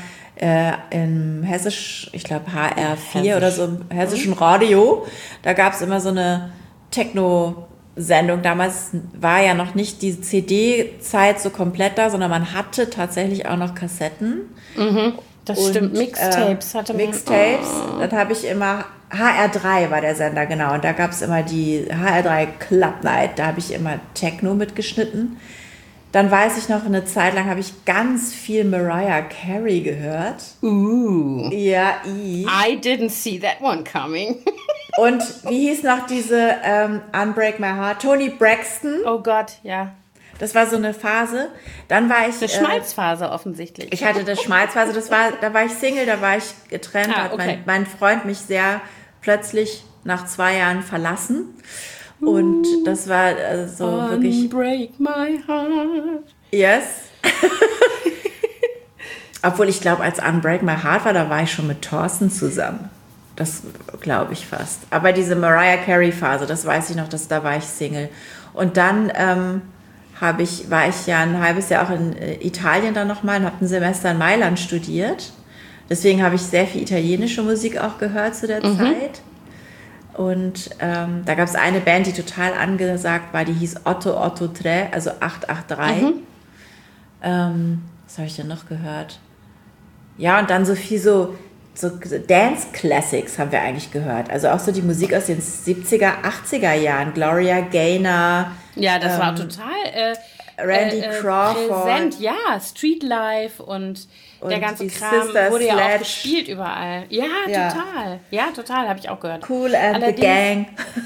im Hessisch, ich glaube HR4 oder so, im hessischen Radio, da gab es immer so eine Techno-Sendung. Damals war ja noch nicht die CD-Zeit so komplett da, sondern man hatte tatsächlich auch noch Kassetten. Das stimmt, Mixtapes hatte man. Mixtapes, dann habe ich immer, HR3 war der Sender, genau, und da gab es immer die HR3 Club Night, da habe ich immer Techno mitgeschnitten. Dann weiß ich noch, eine Zeit lang habe ich ganz viel Mariah Carey gehört. Ja, I didn't see that one coming. Und wie hieß noch diese Unbreak My Heart? Toni Braxton. Oh Gott, ja. Das war so eine Phase. Dann war ich... Eine Schmalzphase offensichtlich. Ich hatte eine Schmalzphase. Da war ich Single, da war ich getrennt. Hat mein Freund mich sehr plötzlich nach 2 Jahren verlassen. Und das war so wirklich... Unbreak my heart. Yes. Obwohl ich glaube, als Unbreak My Heart war, da war ich schon mit Thorsten zusammen. Das glaube ich fast. Aber diese Mariah Carey-Phase, das weiß ich noch, da war ich Single. Und dann war ich ja ein halbes Jahr auch in Italien dann nochmal und habe ein Semester in Mailand studiert. Deswegen habe ich sehr viel italienische Musik auch gehört zu der Zeit. Und da gab es eine Band, die total angesagt war, die hieß 883, also 883. Was habe ich denn noch gehört? Ja, und dann so viel so Dance-Classics haben wir eigentlich gehört. Also auch so die Musik aus den 70er, 80er Jahren. Gloria Gaynor. Ja, das war total Randy Crawford. Präsent. Ja, Streetlife und der ganze Kram Sister wurde ja Sledge. auch gespielt überall. Ja, total. Ja, total, habe ich auch gehört. Cool and the Gang.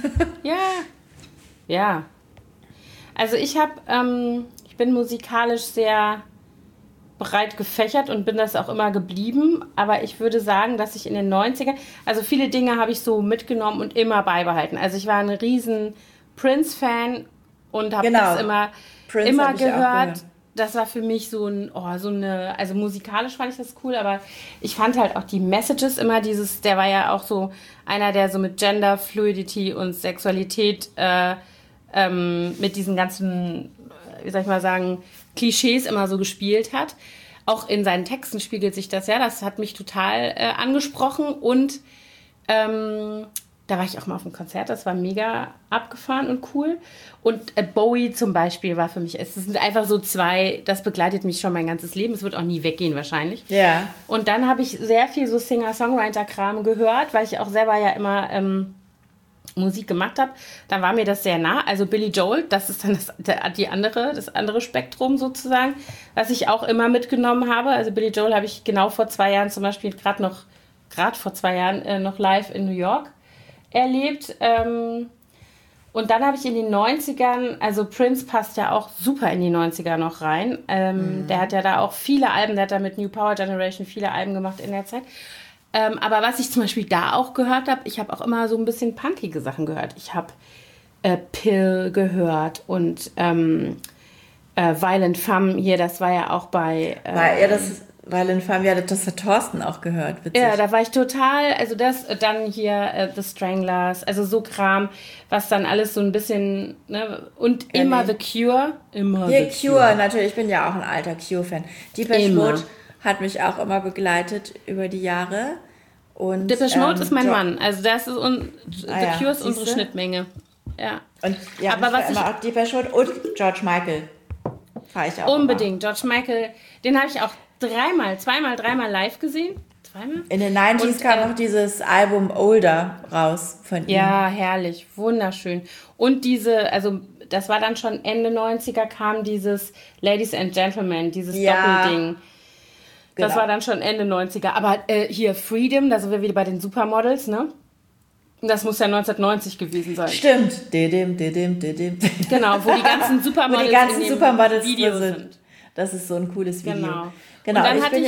Ja. Also ich bin musikalisch sehr breit gefächert und bin das auch immer geblieben, aber ich würde sagen, dass ich in den 90ern, also viele Dinge habe ich so mitgenommen und immer beibehalten. Also ich war ein riesen Prince-Fan und habe das immer gehört. Das war für mich also musikalisch fand ich das cool, aber ich fand halt auch die Messages immer der war ja auch so einer, der so mit Gender Fluidity und Sexualität mit diesen ganzen, wie soll ich mal sagen, Klischees immer so gespielt hat. Auch in seinen Texten spiegelt sich das ja. Das hat mich total angesprochen. Und da war ich auch mal auf einem Konzert. Das war mega abgefahren und cool. Und Bowie zum Beispiel war für mich, es sind einfach so zwei, das begleitet mich schon mein ganzes Leben. Es wird auch nie weggehen wahrscheinlich. Ja. Und dann habe ich sehr viel so Singer-Songwriter-Kram gehört, weil ich auch selber ja immer Musik gemacht habe, dann war mir das sehr nah. Also Billy Joel, das ist dann das andere Spektrum sozusagen, was ich auch immer mitgenommen habe. Also Billy Joel habe ich genau vor 2 Jahren zum Beispiel, gerade vor 2 Jahren noch live in New York erlebt. Und dann habe ich in den 90ern, also Prince passt ja auch super in die 90er noch rein. Der hat ja da auch viele Alben, der hat da mit New Power Generation viele Alben gemacht in der Zeit. Aber was ich zum Beispiel da auch gehört habe, ich habe auch immer so ein bisschen punkige Sachen gehört. Ich habe Pill gehört und Violent Femme hier, das war ja auch bei... Violent Femme, ja, das hat Thorsten auch gehört, witzig. Ja, da war ich total, also das, dann hier The Stranglers, also so Kram, was dann alles so ein bisschen, ne, und immer The Cure. Cure, natürlich, ich bin ja auch ein alter Cure-Fan. Depeche Mode hat mich auch immer begleitet über die Jahre. Und Depeche Mode ist mein Mann. Also das ist The Cure ist unsere Schnittmenge. Ja. Und ja, aber was immer auch Depeche Mode und George Michael fahre ich auch unbedingt. George Michael, den habe ich auch dreimal live gesehen. Zweimal? In den 90s kam noch dieses Album Older raus von ihm. Ja, herrlich, wunderschön. Und das war dann schon Ende 90er, kam dieses Ladies and Gentlemen, dieses Doppelding. Genau. Das war dann schon Ende 90er. Aber hier Freedom, da sind wir wieder bei den Supermodels, ne? Das muss ja 1990 gewesen sein. Stimmt. Genau, wo die ganzen Supermodels, Video sind. Das ist so ein cooles Video. Genau. Und dann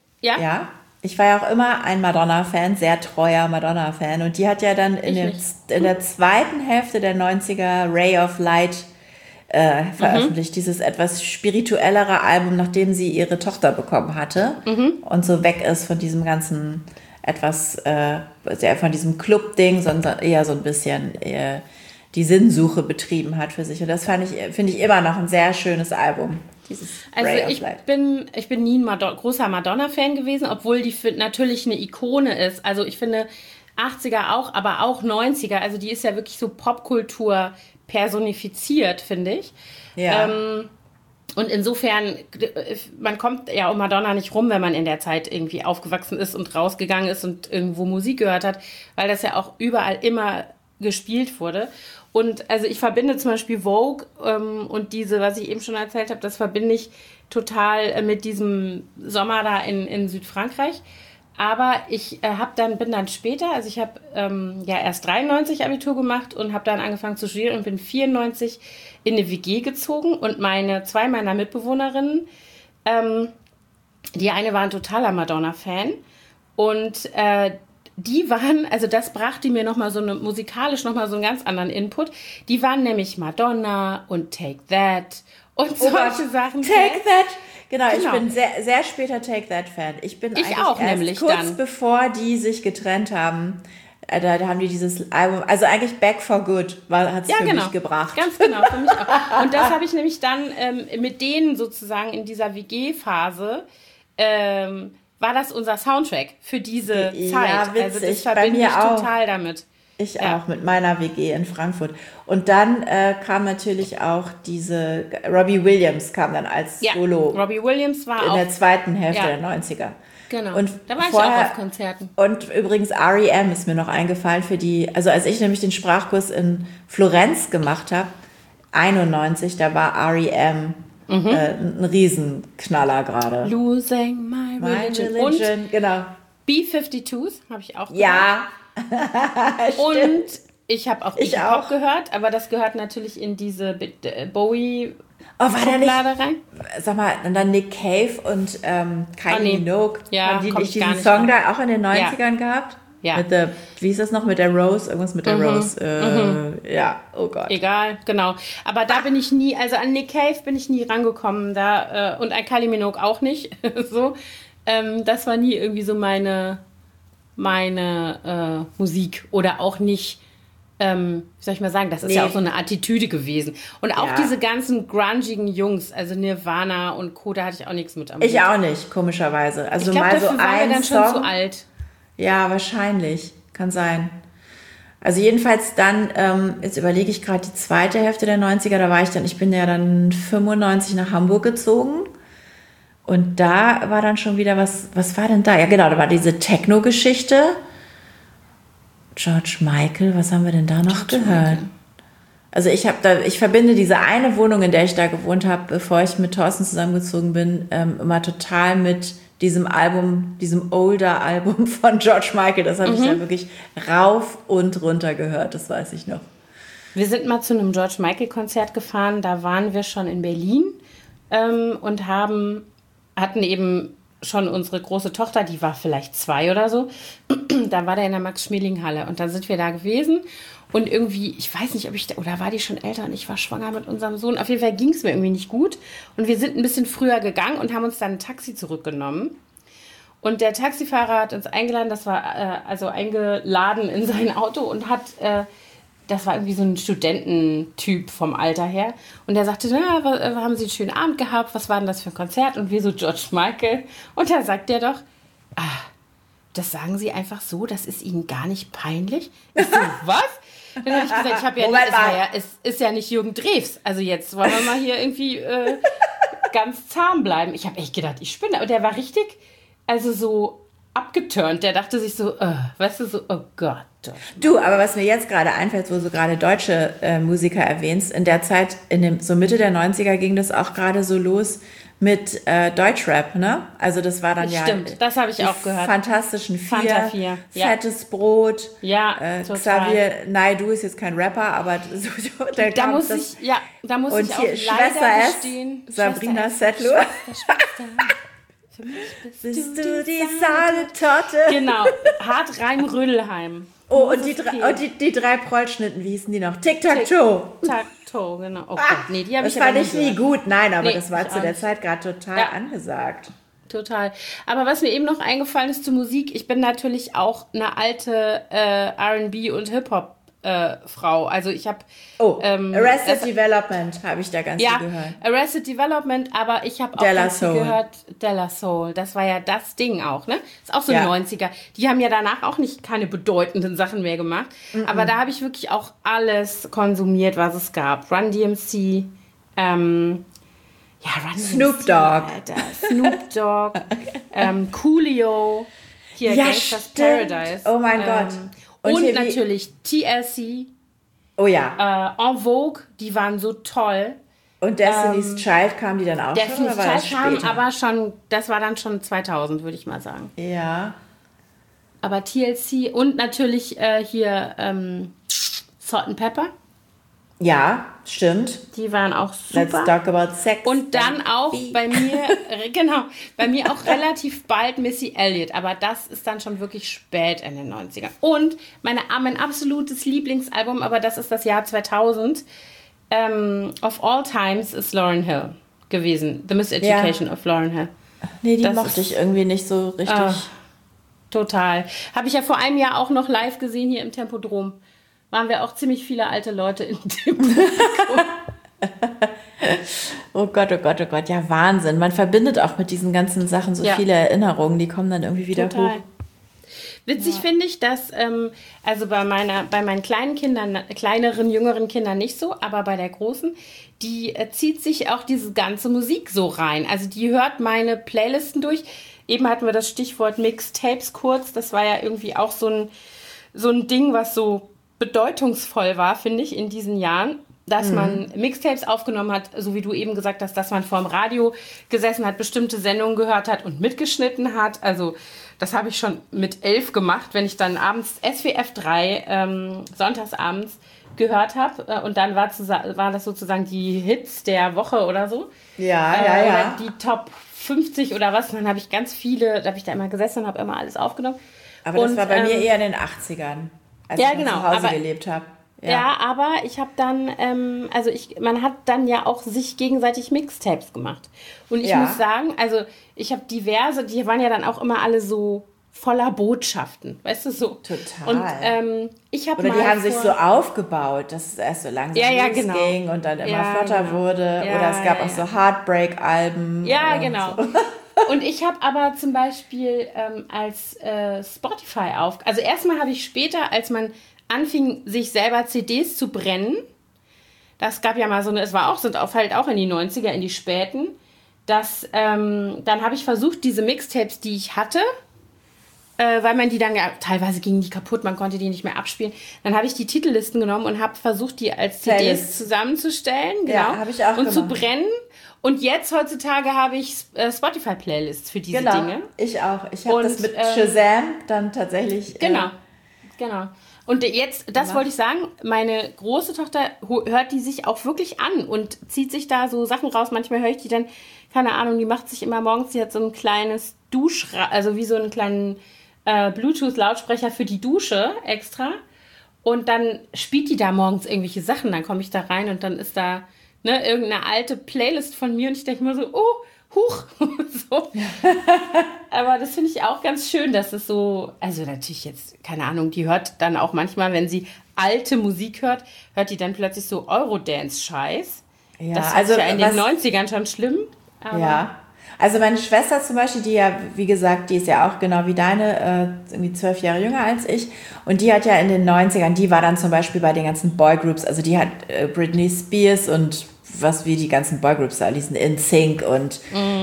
ich war ja auch immer ein Madonna-Fan, sehr treuer Madonna-Fan. Und die hat ja dann in der zweiten Hälfte der 90er Ray of Light veröffentlicht, dieses etwas spirituellere Album, nachdem sie ihre Tochter bekommen hatte und so weg ist von diesem ganzen von diesem Club-Ding, sondern eher so ein bisschen die Sinnsuche betrieben hat für sich. Und das finde ich immer noch ein sehr schönes Album. Ich bin nie ein großer Madonna-Fan gewesen, obwohl die natürlich eine Ikone ist. Also ich finde 80er auch, aber auch 90er, also die ist ja wirklich so Popkultur personifiziert, finde ich. Ja. Und insofern, man kommt ja um Madonna nicht rum, wenn man in der Zeit irgendwie aufgewachsen ist und rausgegangen ist und irgendwo Musik gehört hat, weil das ja auch überall immer gespielt wurde. Und also ich verbinde zum Beispiel Vogue und was ich eben schon erzählt habe, das verbinde ich total mit diesem Sommer da in Südfrankreich. Aber ich bin dann später, also ich habe erst 93 Abitur gemacht und habe dann angefangen zu studieren und bin 94 in eine WG gezogen. Und zwei meiner Mitbewohnerinnen, die eine war ein totaler Madonna-Fan und die waren, also das brachte mir musikalisch nochmal so einen ganz anderen Input. Die waren nämlich Madonna und Take That und solche Sachen. Take That, Genau, ich Genau. bin sehr, sehr später Take That-Fan. Ich bin eigentlich auch erst nämlich kurz dann. bevor die sich getrennt haben, da haben die dieses Album, also eigentlich Back for Good hat es Ja, für genau. mich gebracht. Ganz genau, für mich auch. Und das habe ich nämlich dann mit denen sozusagen in dieser WG-Phase, war das unser Soundtrack für diese Ja, Zeit. witzig. Also das Bei verbinde mir ich auch. total damit. Ich Ja. auch, mit meiner WG in Frankfurt. Und dann kam natürlich auch Robbie Williams kam dann als Ja, Solo Robbie Williams war in auch, der zweiten Hälfte Ja. der 90er. genau, Und da war ich vorher- auch auf Konzerten. Und übrigens R.E.M. ist mir noch eingefallen also als ich nämlich den Sprachkurs in Florenz gemacht habe, 91, da war R.E.M. Ein Riesenknaller gerade. Losing My My Religion. Religion, genau. Und B-52s habe ich auch gehört. Ja, Und ich habe auch Ich Iggy Pop auch. gehört, aber das gehört natürlich in diese Bowie oh, war der nicht, Schublade rein. sag mal, und dann Nick Cave und Kylie nee. Minogue. Ja, haben die komm nicht ich gar diesen nicht Song ran. da auch in den 90ern gehabt? Ja. Wie ist das noch, mit der Rose? Irgendwas mit der Rose. Ja, oh Gott. Egal, genau. Aber da bin ich nie, also an Nick Cave bin ich nie rangekommen da und an Kylie Minogue auch nicht. So, das war nie irgendwie so meine Musik oder auch nicht. Wie soll ich mal sagen, das ist ja Nee. auch so eine Attitüde gewesen. Und auch Ja. diese ganzen grungigen Jungs, also Nirvana und Co., da hatte ich auch nichts mit am Ich Hut. auch nicht, komischerweise. Also Ich glaube, mal so dafür waren wir ein dann Song. schon zu alt. Ja, wahrscheinlich. Kann sein. Also jedenfalls dann, jetzt überlege ich gerade die zweite Hälfte der 90er, ich bin ja dann 95 nach Hamburg gezogen. Und da war dann schon wieder was war denn da? Ja genau, da war diese Techno-Geschichte. George Michael, was haben wir denn da noch gehört? Also ich verbinde diese eine Wohnung, in der ich da gewohnt habe, bevor ich mit Thorsten zusammengezogen bin, immer total mit diesem Album, diesem Older-Album von George Michael. Das habe ich da wirklich rauf und runter gehört, das weiß ich noch. Wir sind mal zu einem George Michael Konzert gefahren, da waren wir schon in Berlin und hatten eben schon unsere große Tochter, die war vielleicht 2 oder so. Da war der in der Max-Schmeling-Halle und dann sind wir da gewesen und irgendwie, ich weiß nicht, oder war die schon älter und ich war schwanger mit unserem Sohn. Auf jeden Fall ging es mir irgendwie nicht gut und wir sind ein bisschen früher gegangen und haben uns dann ein Taxi zurückgenommen. Und der Taxifahrer hat uns eingeladen, das war also eingeladen in sein Auto und hat, das war irgendwie so ein Studententyp vom Alter her. Und der sagte, na, haben Sie einen schönen Abend gehabt, was war denn das für ein Konzert? Und wir so, George Michael. Und da sagt der doch, das sagen Sie einfach so, das ist Ihnen gar nicht peinlich? Ich so, was? Dann habe ich gesagt, Moment mal. es ist ja nicht Jürgen Drews. Also jetzt wollen wir mal hier irgendwie ganz zahm bleiben. Ich habe echt gedacht, ich spinne. Und der war richtig, also so abgeturnt. Der dachte sich so, weißt du, so, oh Gott. Du, aber was mir jetzt gerade einfällt, wo du gerade deutsche Musiker erwähnst, in der Zeit, so Mitte der 90er ging das auch gerade so los mit Deutschrap, ne? Also das war dann Stimmt, das habe ich die auch gehört. Fantastischen Fanta 4, ja. Fettes Brot. Ja, total. Xavier Naidoo ist jetzt kein Rapper, aber der Da kam muss das, ich auch und hier leider Schwester S, gestehen. Sabrina Schwester S, Settler. Schwester. Für mich Bist du die Sahnetorte? Genau, Hartreim-Rödelheim. Oh, und die drei Prollschnitten, wie hießen die noch? Tic-Tac-Toe. Tic-Tac-Toe, genau. Oh Gott, nee, die habe Das ich aber fand ich nie gehört. gut, nein, aber Nee, das war ich zu auch der nicht. Zeit gerade total Ja. angesagt. Total. Aber was mir eben noch eingefallen ist zur Musik, ich bin natürlich auch eine alte R&B und Hip-Hop Frau. Also ich habe Arrested Development habe ich da ganz viel gehört. Arrested Development, aber ich habe auch De La ganz viel Soul. gehört, De La Soul. Das war ja das Ding auch, ne? Ist auch so Ja. 90er. Die haben ja danach auch nicht keine bedeutenden Sachen mehr gemacht. Aber da habe ich wirklich auch alles konsumiert, was es gab. Run DMC, Run Snoop DMC, Dogg. Alter. Snoop Dogg, Coolio, hier Ja, Gangsta's stimmt. Paradise. Oh mein Gott. Und hier natürlich TLC, Oh ja. En Vogue, die waren so toll. Und Destiny's Child kam die dann auch schon, Destiny's oder war das Child kam später? aber schon, das war dann schon 2000, würde ich mal sagen. Ja. Aber TLC und natürlich hier Salt and Pepper, Ja, stimmt. die waren auch Let's super. talk about sex. Und dann and auch beef. bei mir auch relativ bald Missy Elliott, aber das ist dann schon wirklich spät in den 90ern. Und mein absolutes Lieblingsalbum, aber das ist das Jahr 2000, of all times, ist Lauryn Hill. gewesen. The Miseducation of Lauryn Hill. Nee, die mochte ich irgendwie nicht so richtig. Total. Habe ich ja vor einem Jahr auch noch live gesehen hier im Tempodrom. Waren wir auch ziemlich viele alte Leute in dem Publikum. Oh Gott, oh Gott, oh Gott. Ja, Wahnsinn. Man verbindet auch mit diesen ganzen Sachen so viele Erinnerungen. Die kommen dann irgendwie wieder hoch. Witzig finde ich, dass, also bei meinen kleinen Kindern, kleineren, jüngeren Kindern nicht so, aber bei der Großen, die zieht sich auch diese ganze Musik so rein. Also die hört meine Playlisten durch. Eben hatten wir das Stichwort Mixtapes kurz. Das war ja irgendwie auch so ein Ding, was so bedeutungsvoll war, finde ich, in diesen Jahren, dass man Mixtapes aufgenommen hat, so wie du eben gesagt hast, dass man vorm Radio gesessen hat, bestimmte Sendungen gehört hat und mitgeschnitten hat. Also das habe ich schon mit 11 gemacht, wenn ich dann abends SWF 3 sonntagsabends gehört habe. Und dann war das sozusagen die Hits der Woche oder so. Ja. Oder die Top 50 oder was. Und dann habe ich ganz viele, da habe ich da immer gesessen und habe immer alles aufgenommen. Aber das war bei mir eher in den 80ern, als ich noch zu Hause gelebt habe. Ja, aber ich habe dann, man hat dann ja auch sich gegenseitig Mixtapes gemacht. Und ich muss sagen, also ich habe diverse, die waren ja dann auch immer alle so voller Botschaften, weißt du, so. Total. Und ich habe Oder die haben sich so aufgebaut, dass es erst so langsam ging und dann immer flotter wurde. Ja, oder es gab auch so Heartbreak-Alben. Ja, genau. So. Und ich habe aber zum Beispiel als Spotify also erstmal habe ich später, als man anfing, sich selber CDs zu brennen, das gab ja mal so eine, sind auch in die 90er, in die späten, dann habe ich versucht, diese Mixtapes, die ich hatte, weil man die dann, teilweise gingen die kaputt, man konnte die nicht mehr abspielen, dann habe ich die Titellisten genommen und habe versucht, die als CDs zusammenzustellen, habe ich auch und zu brennen. Und jetzt, heutzutage, habe ich Spotify-Playlists für diese Dinge. Ich auch. Ich habe das mit Shazam dann tatsächlich... Genau. Und jetzt, das wollte ich sagen, meine große Tochter hört die sich auch wirklich an und zieht sich da so Sachen raus. Manchmal höre ich die dann, keine Ahnung, die macht sich immer morgens, die hat so ein kleines also wie so einen kleinen Bluetooth-Lautsprecher für die Dusche extra. Und dann spielt die da morgens irgendwelche Sachen. Dann komme ich da rein und dann ist da irgendeine alte Playlist von mir und ich denke mir so, oh, huch. So. Aber das finde ich auch ganz schön, dass es so, also natürlich jetzt, keine Ahnung, die hört dann auch manchmal, wenn sie alte Musik hört die dann plötzlich so Eurodance-Scheiß. Ja, das ist ja in den 90ern schon schlimm. Aber ja, also meine Schwester zum Beispiel, die ja, wie gesagt, die ist ja auch genau wie deine, irgendwie 12 Jahre jünger als ich. Und die hat ja in den 90ern, die war dann zum Beispiel bei den ganzen Boygroups, also die hat Britney Spears und wie die ganzen Boygroups da ließen, NSYNC und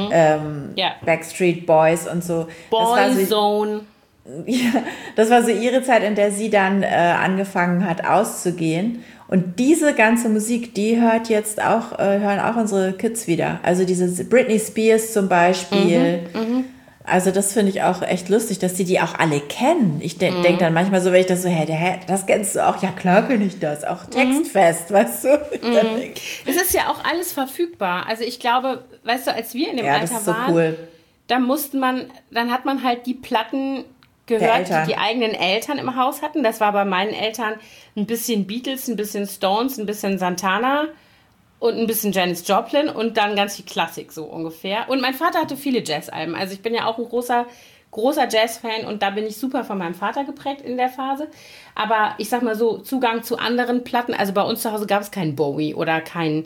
Backstreet Boys und so. Boyzone. Das war so ihre Zeit, in der sie dann angefangen hat auszugehen. Und diese ganze Musik, die hören auch unsere Kids wieder. Also diese Britney Spears zum Beispiel. Also das finde ich auch echt lustig, dass die auch alle kennen. Ich denke dann manchmal so, wenn ich das so, das kennst du auch? Ja, klar kenne ich das. Auch textfest, weißt du? Es ist ja auch alles verfügbar. Also ich glaube, weißt du, als wir in dem Alter das ist so waren, cool. dann hat man halt die Platten gehört, die die eigenen Eltern im Haus hatten. Das war bei meinen Eltern ein bisschen Beatles, ein bisschen Stones, ein bisschen Santana und ein bisschen Janis Joplin und dann ganz viel Klassik so ungefähr. Und mein Vater hatte viele Jazzalben. Also ich bin ja auch ein großer Jazz-Fan und da bin ich super von meinem Vater geprägt in der Phase. Aber ich sag mal so, Zugang zu anderen Platten, also bei uns zu Hause gab es keinen Bowie oder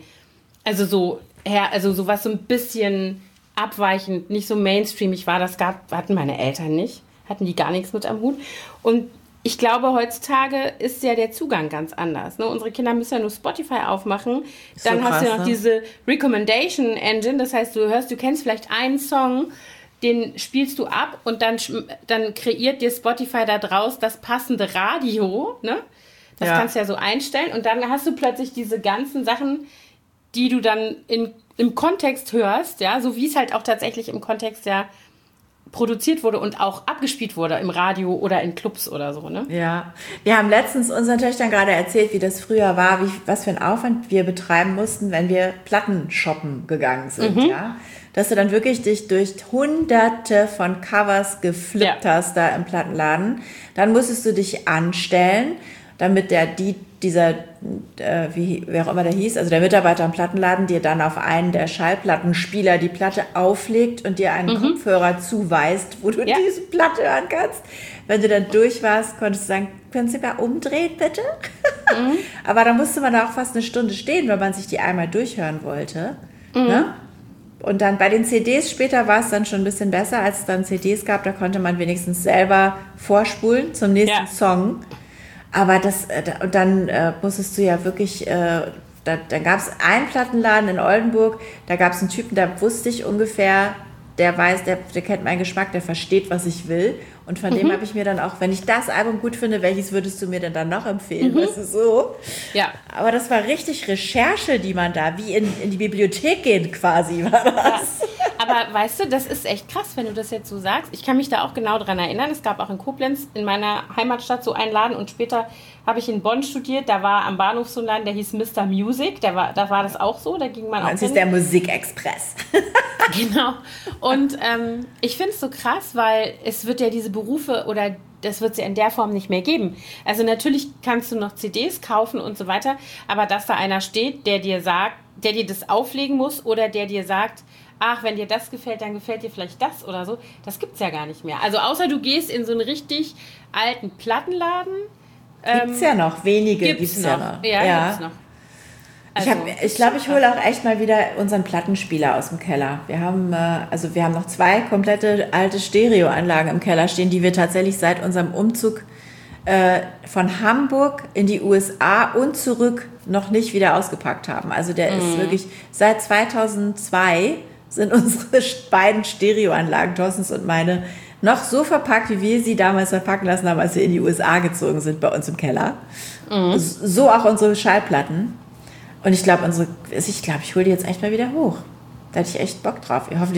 sowas so ein bisschen abweichend, nicht so mainstreamig war, hatten meine Eltern nicht. Hatten die gar nichts mit am Hut. Und ich glaube, heutzutage ist ja der Zugang ganz anders. Ne? Unsere Kinder müssen ja nur Spotify aufmachen. Dann hast du noch diese Recommendation Engine. Das heißt, du kennst vielleicht einen Song, den spielst du ab und dann kreiert dir Spotify da draus das passende Radio. Ne? Das kannst du ja so einstellen. Und dann hast du plötzlich diese ganzen Sachen, die du dann im Kontext hörst, ja, so wie es halt auch tatsächlich im Kontext produziert wurde und auch abgespielt wurde im Radio oder in Clubs oder so, ne? Ja, wir haben letztens unseren Töchtern gerade erzählt, wie das früher war, was für einen Aufwand wir betreiben mussten, wenn wir Platten shoppen gegangen sind, ja. Dass du dann wirklich dich durch hunderte von Covers geflippt hast da im Plattenladen. Dann musstest du dich anstellen. damit wie auch immer der hieß, also der Mitarbeiter im Plattenladen, dir dann auf einen der Schallplattenspieler die Platte auflegt und dir einen Kopfhörer zuweist, wo du diese Platte hören kannst. Wenn du dann durch warst, konntest du sagen, können Sie mal umdrehen, bitte? Aber da musste man da auch fast eine Stunde stehen, weil man sich die einmal durchhören wollte. Ne? Und dann bei den CDs später war es dann schon ein bisschen besser, als es dann CDs gab, da konnte man wenigstens selber vorspulen zum nächsten Song. Aber dann musstest du ja wirklich, dann gab es einen Plattenladen in Oldenburg, da gab es einen Typen, da wusste ich ungefähr, der kennt meinen Geschmack, der versteht, was ich will. Und von dem habe ich mir dann auch, wenn ich das Album gut finde, welches würdest du mir denn dann noch empfehlen? Weißt du, so? Ja. Aber das war richtig Recherche, die man da, wie in die Bibliothek gehen quasi, war das. Ja. Aber weißt du, das ist echt krass, wenn du das jetzt so sagst. Ich kann mich da auch genau dran erinnern. Es gab auch in Koblenz, in meiner Heimatstadt, so einen Laden. Und später habe ich in Bonn studiert. Da war am Bahnhof so ein Laden, der hieß Mr. Music. Da war das auch so. Da ging man auch hin. Das ist der Musikexpress. Genau. Und ich finde es so krass, weil es wird ja diese Berufe oder das wird es ja in der Form nicht mehr geben. Also natürlich kannst du noch CDs kaufen und so weiter. Aber dass da einer steht, der dir das auflegen muss oder der dir sagt, ach, wenn dir das gefällt, dann gefällt dir vielleicht das oder so. Das gibt's ja gar nicht mehr. Also außer du gehst in so einen richtig alten Plattenladen. Gibt's ja noch, wenige gibt's ja noch. Ja, gibt's noch. Also, ich glaube, ich hole auch echt mal wieder unseren Plattenspieler aus dem Keller. Wir haben noch 2 komplette alte Stereoanlagen im Keller stehen, die wir tatsächlich seit unserem Umzug von Hamburg in die USA und zurück noch nicht wieder ausgepackt haben. Also der ist wirklich, seit 2002 sind unsere beiden Stereoanlagen, Thorstens und meine, noch so verpackt, wie wir sie damals verpacken lassen haben, als wir in die USA gezogen sind, bei uns im Keller. So auch unsere Schallplatten. Und ich glaube, ich hole die jetzt echt mal wieder hoch. Da hatte ich echt Bock drauf. Ich hoffe,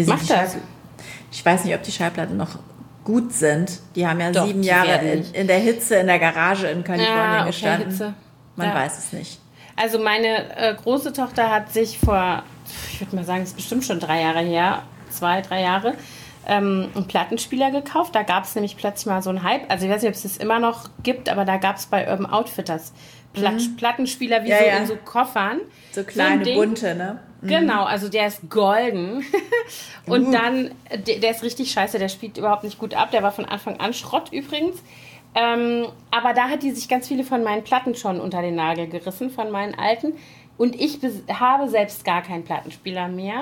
ich weiß nicht, ob die Schallplatten noch gut sind. Die haben ja 7 Jahre in der Hitze in der Garage in Kalifornien gestanden. Hitze. Man weiß es nicht. Also meine große Tochter hat sich vor, ich würde mal sagen, es ist bestimmt schon 3 Jahre her, 2, 3 Jahre, einen Plattenspieler gekauft. Da gab es nämlich plötzlich mal so einen Hype. Also ich weiß nicht, ob es das immer noch gibt, aber da gab es bei Urban Outfitters Plattenspieler wie in so Koffern. So kleine, bunte, ne? Genau, also der ist golden. Und dann, der ist richtig scheiße, der spielt überhaupt nicht gut ab. Der war von Anfang an Schrott übrigens. Aber da hat die sich ganz viele von meinen Platten schon unter den Nagel gerissen, von meinen alten. Und ich habe selbst gar keinen Plattenspieler mehr.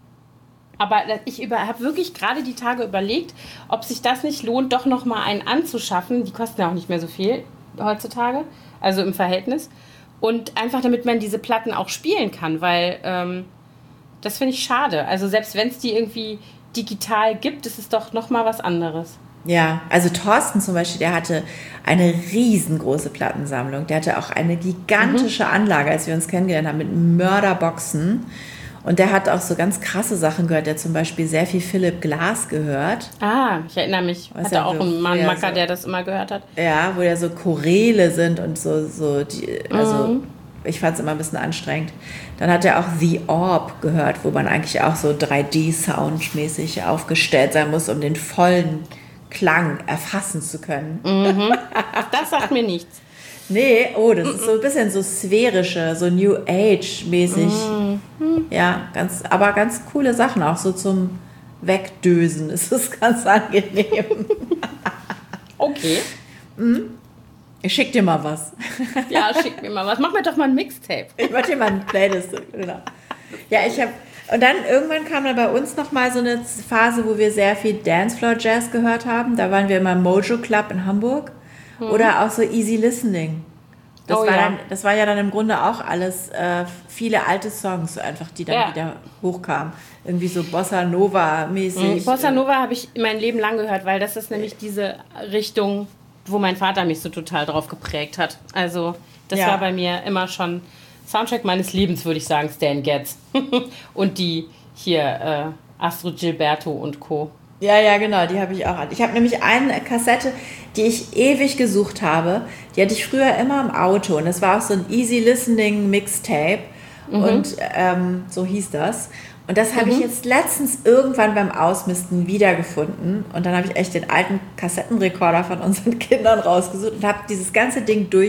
Aber ich habe wirklich gerade die Tage überlegt, ob sich das nicht lohnt, doch noch mal einen anzuschaffen. Die kosten ja auch nicht mehr so viel heutzutage, also im Verhältnis. Und einfach, damit man diese Platten auch spielen kann, weil das finde ich schade. Also selbst wenn es die irgendwie digital gibt, ist es doch noch mal was anderes. Ja, also Thorsten zum Beispiel, der hatte eine riesengroße Plattensammlung. Der hatte auch eine gigantische Anlage, als wir uns kennengelernt haben, mit Mörderboxen. Und der hat auch so ganz krasse Sachen gehört. Der hat zum Beispiel sehr viel Philip Glass gehört. Ah, ich erinnere mich. Hatte auch einen Mann, Macker, der das immer gehört hat. Ja, wo ja so Choräle sind und also ich fand es immer ein bisschen anstrengend. Dann hat er auch The Orb gehört, wo man eigentlich auch so 3D-Sound-mäßig aufgestellt sein muss, um den vollen Klang erfassen zu können. Das sagt mir nichts. Nee, das ist so ein bisschen so sphärische, so New Age-mäßig. Ja, aber ganz coole Sachen, auch so zum Wegdösen ist es ganz angenehm. Okay. Ich schick dir mal was. Ja, schick mir mal was. Mach mir doch mal ein Mixtape. Ich mach dir mal eine Playlist. Genau. Ja, und dann irgendwann kam dann bei uns nochmal so eine Phase, wo wir sehr viel Dancefloor-Jazz gehört haben. Da waren wir immer im Mojo Club in Hamburg. Oder auch so Easy Listening. Das war ja dann im Grunde auch alles viele alte Songs einfach, die dann wieder hochkamen. Irgendwie so Bossa Nova-mäßig. Bossa Nova habe ich mein Leben lang gehört, weil das ist nämlich diese Richtung, wo mein Vater mich so total drauf geprägt hat. Also das war bei mir immer schon Soundtrack meines Lebens, würde ich sagen, Stan Getz. Und die hier Astrud Gilberto und Co. Ja, genau, die habe ich auch an. Ich habe nämlich eine Kassette, die ich ewig gesucht habe. Die hatte ich früher immer im Auto. Und das war auch so ein Easy Listening Mixtape. Und so hieß das. Und das habe ich jetzt letztens irgendwann beim Ausmisten wiedergefunden. Und dann habe ich echt den alten Kassettenrekorder von unseren Kindern rausgesucht und habe dieses ganze Ding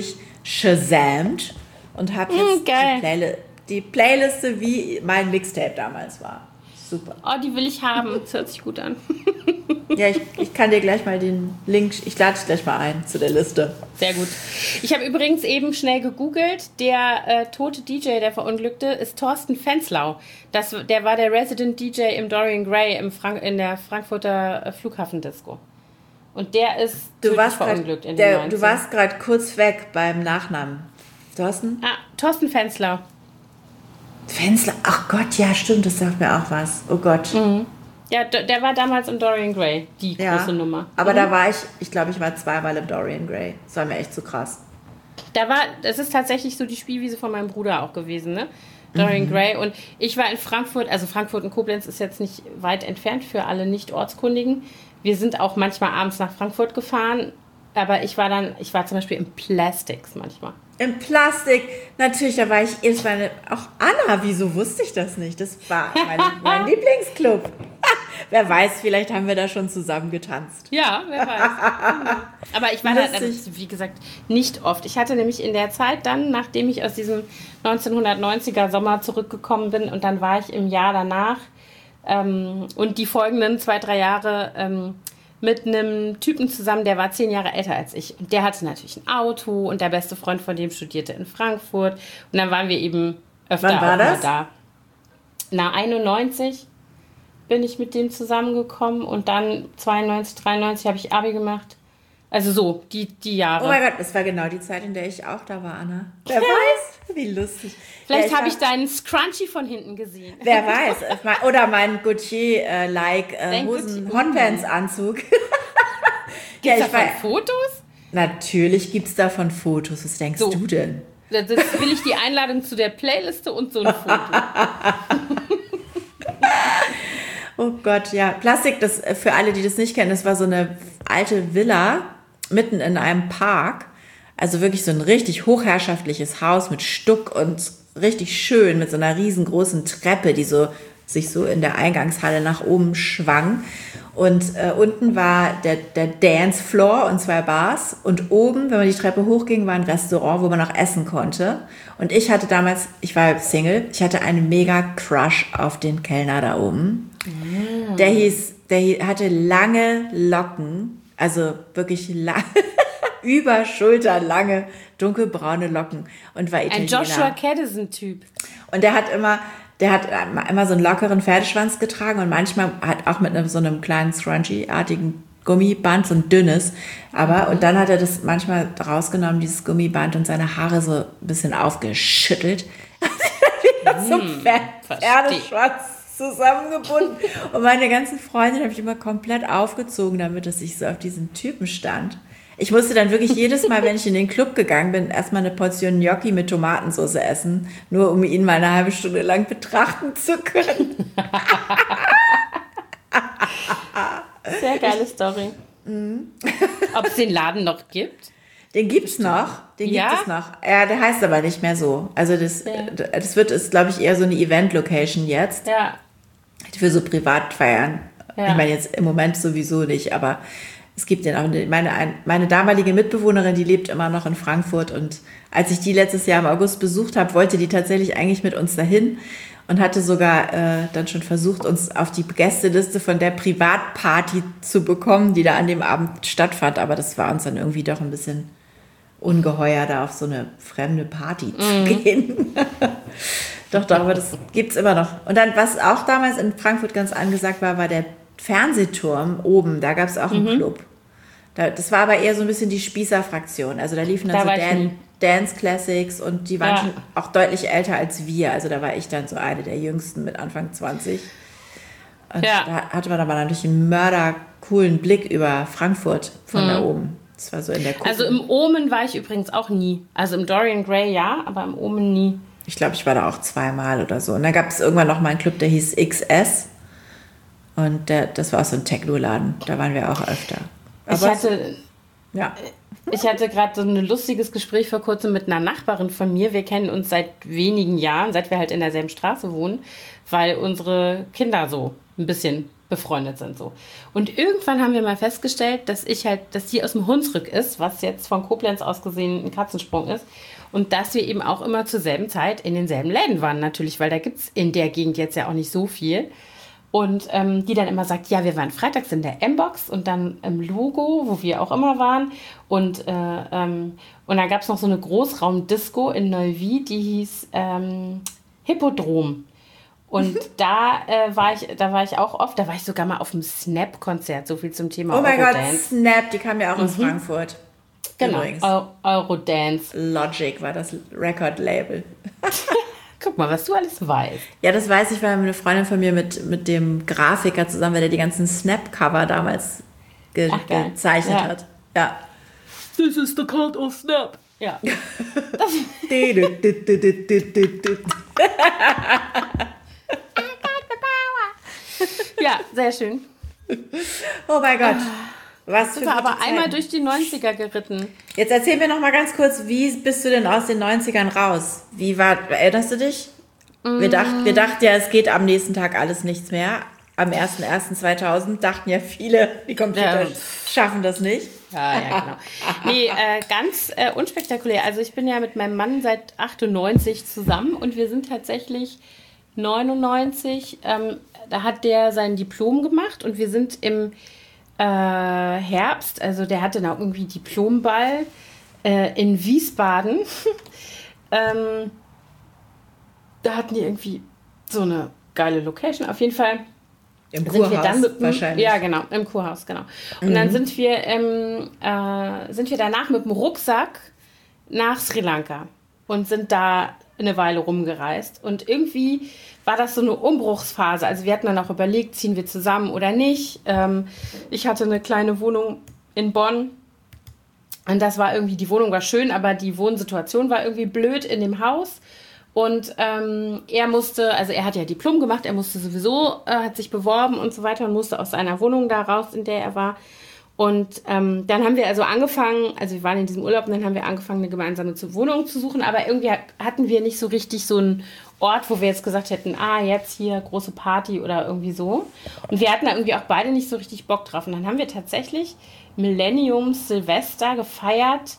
shazamt und habe jetzt geil. die Playliste, wie mein Mixtape damals war. Super. Oh, die will ich haben. Das hört sich gut an. Ja, ich kann dir gleich mal den Link, ich lade dich gleich mal ein zu der Liste. Sehr gut. Ich habe übrigens eben schnell gegoogelt. Der tote DJ, der Verunglückte, ist Thorsten Fenslau. Der war der Resident DJ im Dorian Gray in der Frankfurter Flughafendisco. Und der ist verunglückt in den 90ern. Du warst gerade kurz weg beim Nachnamen. Thorsten? Thorsten Fenslau. Fenslau, ach Gott, ja stimmt, das sagt mir auch was. Oh Gott. Mhm. Ja, der war damals im Dorian Gray, die große Nummer. Aber da war ich glaube, ich war zweimal im Dorian Gray. Das war mir echt zu krass. Das ist tatsächlich so die Spielwiese von meinem Bruder auch gewesen, ne? Dorian Gray. Und ich war in Frankfurt, also Frankfurt und Koblenz ist jetzt nicht weit entfernt für alle Nicht-Ortskundigen. Wir sind auch manchmal abends nach Frankfurt gefahren, aber ich war zum Beispiel im Plastics manchmal. Im Plastik, natürlich, da war ich erstmal auch Anna, wieso wusste ich das nicht? Das war mein Lieblingsclub. Wer weiß, vielleicht haben wir da schon zusammen getanzt. Ja, wer weiß. Aber ich war da, wie gesagt, nicht oft. Ich hatte nämlich in der Zeit dann, nachdem ich aus diesem 1990er Sommer zurückgekommen bin und dann war ich im Jahr danach und die folgenden 2-3 Jahre mit einem Typen zusammen, der war 10 Jahre älter als ich. Und der hatte natürlich ein Auto und der beste Freund von dem studierte in Frankfurt. Und dann waren wir eben öfter Wann war auch das? mal da. 91 bin ich mit dem zusammengekommen und dann 92, 93 habe ich Abi gemacht. Also so, die Jahre. Oh mein Gott, das war genau die Zeit, in der ich auch da war, Anna. Wer weiß, wie lustig. Vielleicht habe ich deinen Scrunchie von hinten gesehen. Wer weiß. Oder meinen Gautier-like Hotpants-Anzug. Gibt es davon Fotos? Natürlich gibt es davon Fotos. Was denkst du denn? Das will ich die Einladung zu der Playliste und so ein Foto. Oh Gott, ja. Plastik, das für alle, die das nicht kennen, das war so eine alte Villa mitten in einem Park. Also wirklich so ein richtig hochherrschaftliches Haus mit Stuck und richtig schön mit so einer riesengroßen Treppe, die sich so in der Eingangshalle nach oben schwang. Und unten war der Dancefloor und 2 Bars. Und oben, wenn man die Treppe hochging, war ein Restaurant, wo man auch essen konnte. Und ich hatte damals, ich war Single, ich hatte einen mega Crush auf den Kellner da oben. Mm. Der hatte lange Locken, also wirklich über Schulter lange, dunkelbraune Locken und war Italiener. Ein Joshua Caddison-Typ. Und der hat immer so einen lockeren Pferdeschwanz getragen und manchmal hat auch mit so einem kleinen Scrunchy-artigen Gummiband, so ein dünnes. Und dann hat er das manchmal rausgenommen, dieses Gummiband, und seine Haare so ein bisschen aufgeschüttelt. So Pferdeschwanz zusammengebunden. Und meine ganzen Freundinnen habe ich immer komplett aufgezogen, damit es sich so auf diesen Typen stand. Ich musste dann wirklich jedes Mal, wenn ich in den Club gegangen bin, erstmal eine Portion Gnocchi mit Tomatensauce essen, nur um ihn mal eine halbe Stunde lang betrachten zu können. Sehr geile Story. Ob es den Laden noch gibt? Den gibt's noch. Gibt es noch. Ja, der heißt aber nicht mehr so. Also das ist, glaube ich, eher so eine Event-Location jetzt. Ja. Für so Privatfeiern. Ja. Ich meine jetzt im Moment sowieso nicht, aber es gibt den auch. Meine damalige Mitbewohnerin, die lebt immer noch in Frankfurt, und als ich die letztes Jahr im August besucht habe, wollte die tatsächlich eigentlich mit uns dahin und hatte sogar dann schon versucht, uns auf die Gästeliste von der Privatparty zu bekommen, die da an dem Abend stattfand. Aber das war uns dann irgendwie doch ein bisschen ungeheuer, da auf so eine fremde Party zu gehen. Doch, aber das gibt's immer noch. Und dann, was auch damals in Frankfurt ganz angesagt war, war der Fernsehturm oben. Da gab es auch einen Club. Das war aber eher so ein bisschen die Spießer-Fraktion. Also da liefen dann so Dance Classics, und die waren schon auch deutlich älter als wir. Also da war ich dann so eine der Jüngsten mit Anfang 20. Und da hatte man aber natürlich einen mördercoolen Blick über Frankfurt von da oben. Das war so in der Kuppe. Also im Omen war ich übrigens auch nie. Also im Dorian Gray ja, aber im Omen nie. Ich glaube, ich war da auch 2-mal oder so. Und dann gab es irgendwann noch mal einen Club, der hieß XS. Und das war auch so ein Techno-Laden. Da waren wir auch öfter. Aber ich hatte gerade so ein lustiges Gespräch vor kurzem mit einer Nachbarin von mir. Wir kennen uns seit wenigen Jahren, seit wir halt in derselben Straße wohnen, weil unsere Kinder so ein bisschen befreundet sind so. Und irgendwann haben wir mal festgestellt, dass die aus dem Hunsrück ist, was jetzt von Koblenz aus gesehen ein Katzensprung ist. Und dass wir eben auch immer zur selben Zeit in denselben Läden waren natürlich, weil da gibt es in der Gegend jetzt ja auch nicht so viel. Und die dann immer sagt, ja, wir waren freitags in der M-Box und dann im Logo, wo wir auch immer waren. Und dann gab es noch so eine Großraumdisco in Neuwied, die hieß Hippodrom. Und da war ich auch oft, da war ich sogar mal auf dem Snap-Konzert, so viel zum Thema Eurodance. Oh mein Gott, Snap, die kam ja auch aus Frankfurt. Genau, Eurodance. Logic war das Record-Label. Guck mal, was du alles weißt. Ja, das weiß ich, weil eine Freundin von mir mit dem Grafiker zusammen, weil der die ganzen Snap-Cover damals gezeichnet hat. Ja. This is the cult of Snap. Ja. Ja, sehr schön. Oh mein Gott. Was für aber einmal durch die 90er geritten. Jetzt erzähl mir noch mal ganz kurz, wie bist du denn aus den 90ern raus? Erinnerst du dich? Wir dachten ja, es geht am nächsten Tag alles nichts mehr. Am 01.01.2000 dachten ja viele, die Computer schaffen das nicht. Ja, genau. Nee, ganz unspektakulär. Also ich bin ja mit meinem Mann seit 98 zusammen und wir sind tatsächlich 99. Da hat der sein Diplom gemacht und wir sind im Herbst, also der hatte da irgendwie Diplomball in Wiesbaden. Da hatten die irgendwie so eine geile Location. Auf jeden Fall im Kurhaus wahrscheinlich. Ja, genau, im Kurhaus, genau. Und dann sind wir danach mit dem Rucksack nach Sri Lanka und sind da eine Weile rumgereist. Und irgendwie war das so eine Umbruchsphase. Also wir hatten dann auch überlegt, ziehen wir zusammen oder nicht. Ich hatte eine kleine Wohnung in Bonn. Und das war irgendwie, die Wohnung war schön, aber die Wohnsituation war irgendwie blöd in dem Haus. Und er hat ja Diplom gemacht, er musste sowieso, hat sich beworben und so weiter und musste aus seiner Wohnung da raus, in der er war. Und dann haben wir also angefangen, also wir waren in diesem Urlaub und dann haben wir angefangen, eine gemeinsame Wohnung zu suchen, aber irgendwie hatten wir nicht so richtig so einen Ort, wo wir jetzt gesagt hätten, jetzt hier große Party oder irgendwie so. Und wir hatten da irgendwie auch beide nicht so richtig Bock drauf. Und dann haben wir tatsächlich Millenniums Silvester gefeiert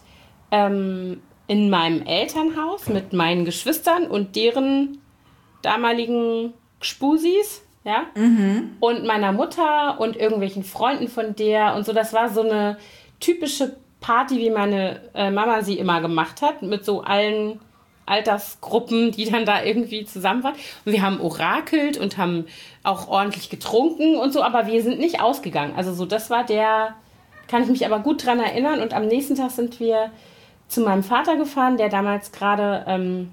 in meinem Elternhaus mit meinen Geschwistern und deren damaligen Gspusis. Ja? Und meiner Mutter und irgendwelchen Freunden von der und so. Das war so eine typische Party, wie meine Mama sie immer gemacht hat, mit so allen Altersgruppen, die dann da irgendwie zusammen waren. Und wir haben orakelt und haben auch ordentlich getrunken und so, aber wir sind nicht ausgegangen. Also so, das war kann ich mich aber gut dran erinnern. Und am nächsten Tag sind wir zu meinem Vater gefahren, der damals gerade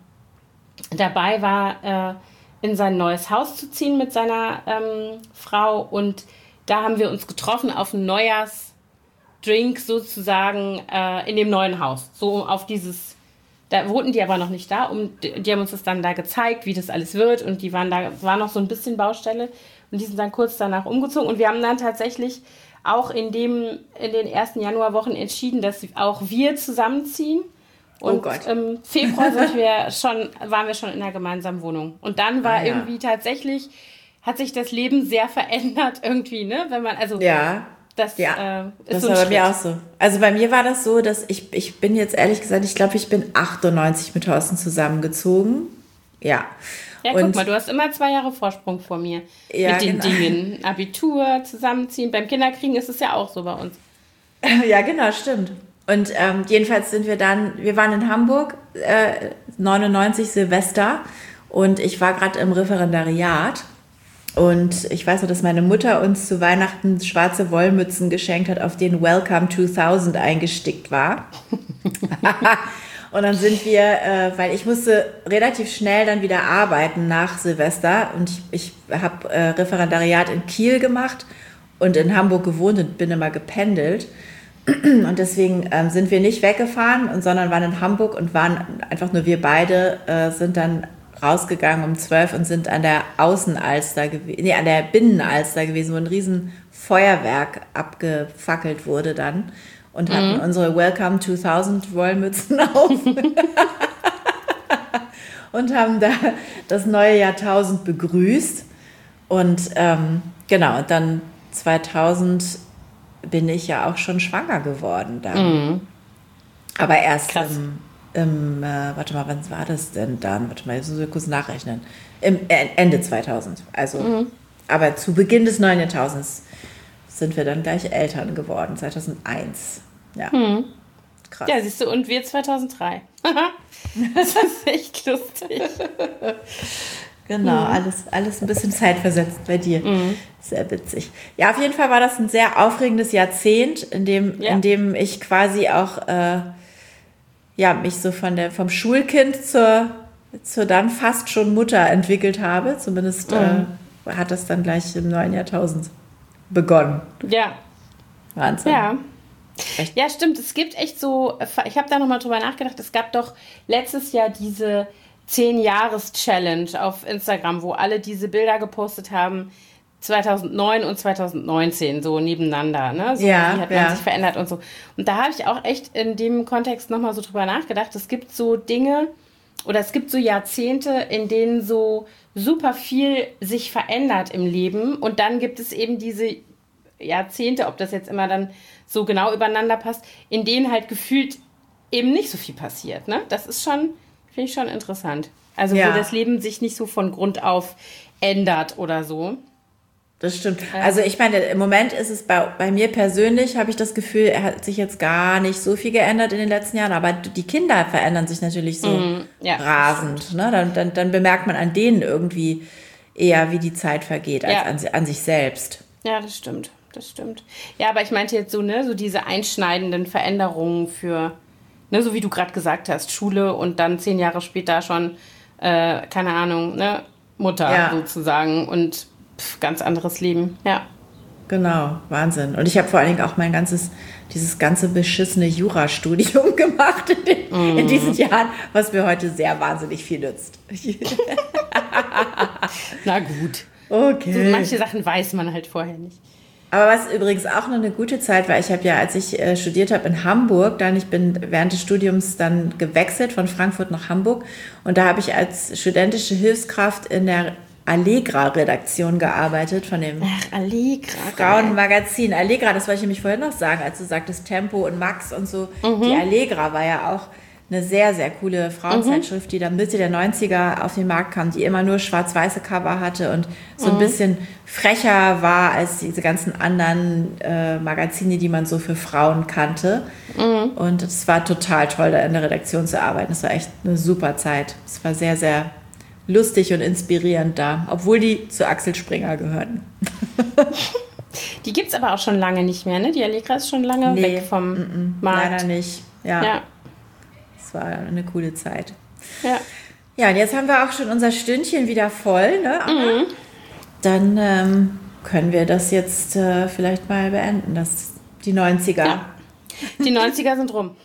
dabei war, in sein neues Haus zu ziehen mit seiner Frau. Und da haben wir uns getroffen auf einen Neujahrsdrink sozusagen in dem neuen Haus. So auf dieses, da wohnten die aber noch nicht da. Die haben uns das dann da gezeigt, wie das alles wird. Und die waren da, war noch so ein bisschen Baustelle. Und die sind dann kurz danach umgezogen. Und wir haben dann tatsächlich auch in den ersten Januarwochen entschieden, dass auch wir zusammenziehen. Und im Februar waren wir schon in einer gemeinsamen Wohnung. Und dann war irgendwie tatsächlich, hat sich das Leben sehr verändert irgendwie, ne? Wenn man, also das ist das so war ein bei mir auch so. Also bei mir war das so, dass ich bin jetzt ehrlich gesagt, ich glaube, ich bin 98 mit Thorsten zusammengezogen. Ja. Ja, guck mal, du hast immer 2 Jahre Vorsprung vor mir. Mit den Dingen. Abitur, zusammenziehen. Beim Kinderkriegen ist es ja auch so bei uns. Ja, genau, stimmt. Und jedenfalls wir waren in Hamburg, 99 Silvester und ich war gerade im Referendariat und ich weiß noch, dass meine Mutter uns zu Weihnachten schwarze Wollmützen geschenkt hat, auf denen Welcome 2000 eingestickt war. Und dann sind wir, weil ich musste relativ schnell dann wieder arbeiten nach Silvester und ich habe Referendariat in Kiel gemacht und in Hamburg gewohnt und bin immer gependelt. Und deswegen sind wir nicht weggefahren, sondern waren in Hamburg und waren einfach nur wir beide, sind dann rausgegangen um 12 und sind an der Außenalster an der Binnenalster gewesen, wo ein riesen Feuerwerk abgefackelt wurde dann und hatten unsere Welcome 2000 Wollmützen auf und haben da das neue Jahrtausend begrüßt. Und genau, und dann 2000 bin ich ja auch schon schwanger geworden dann. Aber erst warte mal, wann war das denn dann? Warte mal, jetzt müssen wir kurz nachrechnen. Ende 2000. Also, aber zu Beginn des neuen Jahrtausends sind wir dann gleich Eltern geworden, 2001. Ja, krass. Ja, siehst du, und wir 2003. Das ist echt lustig. Genau, alles ein bisschen zeitversetzt bei dir. Sehr witzig. Ja, auf jeden Fall war das ein sehr aufregendes Jahrzehnt, in dem ich quasi auch mich so vom Schulkind zur dann fast schon Mutter entwickelt habe. Zumindest hat das dann gleich im neuen Jahrtausend begonnen. Ja. Wahnsinn. Ja. Echt? Ja, stimmt. Es gibt echt so, ich habe da nochmal drüber nachgedacht, es gab doch letztes Jahr diese 10-Jahres-Challenge auf Instagram, wo alle diese Bilder gepostet haben, 2009 und 2019, so nebeneinander, ne? So, wie hat man sich verändert und so. Und da habe ich auch echt in dem Kontext nochmal so drüber nachgedacht. Es gibt so Dinge oder es gibt so Jahrzehnte, in denen so super viel sich verändert im Leben. Und dann gibt es eben diese Jahrzehnte, ob das jetzt immer dann so genau übereinander passt, in denen halt gefühlt eben nicht so viel passiert, ne? Das ist schon, finde ich schon interessant. Also wo das Leben sich nicht so von Grund auf ändert oder so. Das stimmt. Also ich meine, im Moment ist es bei mir persönlich, habe ich das Gefühl, er hat sich jetzt gar nicht so viel geändert in den letzten Jahren, aber die Kinder verändern sich natürlich so rasend. Ne? Dann bemerkt man an denen irgendwie eher, wie die Zeit vergeht, als an sich selbst. Ja, das stimmt. Ja, aber ich meinte jetzt so, ne, so diese einschneidenden Veränderungen für, ne, so wie du gerade gesagt hast, Schule und dann 10 Jahre später schon, keine Ahnung, ne, Mutter sozusagen und ganz anderes Leben, ja. Genau, Wahnsinn. Und ich habe vor allen Dingen auch dieses ganze beschissene Jurastudium gemacht in diesen Jahren, was mir heute sehr wahnsinnig viel nützt. Na gut. Okay. So, manche Sachen weiß man halt vorher nicht. Aber was übrigens auch noch eine gute Zeit war, ich habe ja, als ich studiert habe in Hamburg, ich bin während des Studiums dann gewechselt von Frankfurt nach Hamburg und da habe ich als studentische Hilfskraft in der Allegra-Redaktion gearbeitet, von dem Frauenmagazin. Allegra, das wollte ich nämlich vorhin noch sagen, als du sagtest Tempo und Max und so. Die Allegra war ja auch eine sehr, sehr coole Frauenzeitschrift, die dann Mitte der 90er auf den Markt kam, die immer nur schwarz-weiße Cover hatte und so ein bisschen frecher war als diese ganzen anderen Magazine, die man so für Frauen kannte. Und es war total toll, da in der Redaktion zu arbeiten. Es war echt eine super Zeit. Es war sehr, sehr lustig und inspirierend da, obwohl die zu Axel Springer gehörten. Die gibt es aber auch schon lange nicht mehr, ne? Die Allegra ist schon lange weg vom Markt. Leider nicht, ja. Es war eine coole Zeit. Ja, und jetzt haben wir auch schon unser Stündchen wieder voll, ne? Dann können wir das jetzt vielleicht mal beenden, die 90er. Ja. Die 90er sind rum.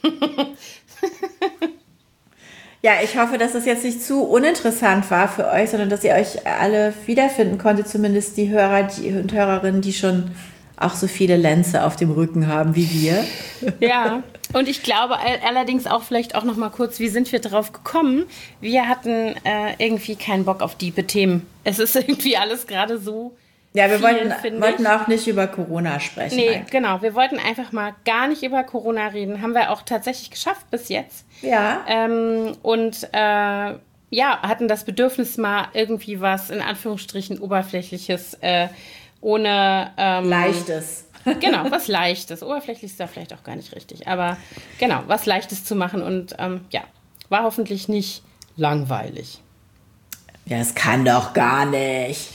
Ja, ich hoffe, dass das jetzt nicht zu uninteressant war für euch, sondern dass ihr euch alle wiederfinden konntet, zumindest die Hörer und Hörerinnen, die schon auch so viele Lenze auf dem Rücken haben wie wir. Ja, und ich glaube allerdings auch vielleicht auch noch mal kurz, wie sind wir drauf gekommen? Wir hatten irgendwie keinen Bock auf tiefe Themen. Es ist irgendwie alles gerade so. Ja, wir wollten auch nicht über Corona sprechen. Nee, eigentlich. Genau. Wir wollten einfach mal gar nicht über Corona reden. Haben wir auch tatsächlich geschafft bis jetzt. Ja. Hatten das Bedürfnis, mal irgendwie was in Anführungsstrichen Oberflächliches ohne... Leichtes. Genau, was Leichtes. Oberflächlich ist da vielleicht auch gar nicht richtig. Aber genau, was Leichtes zu machen. Und war hoffentlich nicht langweilig. Ja, das kann doch gar nicht.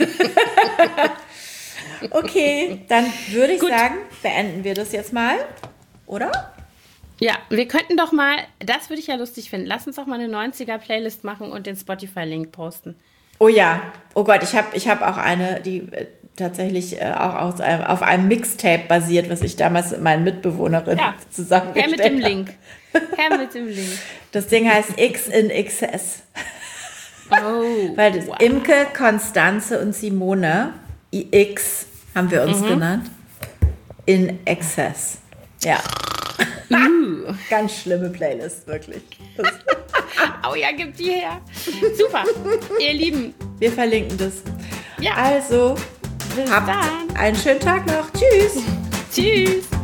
Okay, dann würde ich sagen, beenden wir das jetzt mal, oder? Ja, wir könnten doch mal, das würde ich ja lustig finden, lass uns doch mal eine 90er-Playlist machen und den Spotify-Link posten. Oh ja, oh Gott, ich hab auch eine, die tatsächlich auch auf einem Mixtape basiert, was ich damals mit meinen Mitbewohnerinnen zusammengestellt habe. Her mit dem Link. Das Ding heißt X in Excess. Oh, weil das Imke, Konstanze und Simone, X haben wir uns genannt, in Excess. Ja. Ganz schlimme Playlist, wirklich. Oh ja, gib die her. Super, ihr Lieben. Wir verlinken das. Ja. Also, bis habt dann. einen schönen Tag noch. Tschüss. Tschüss.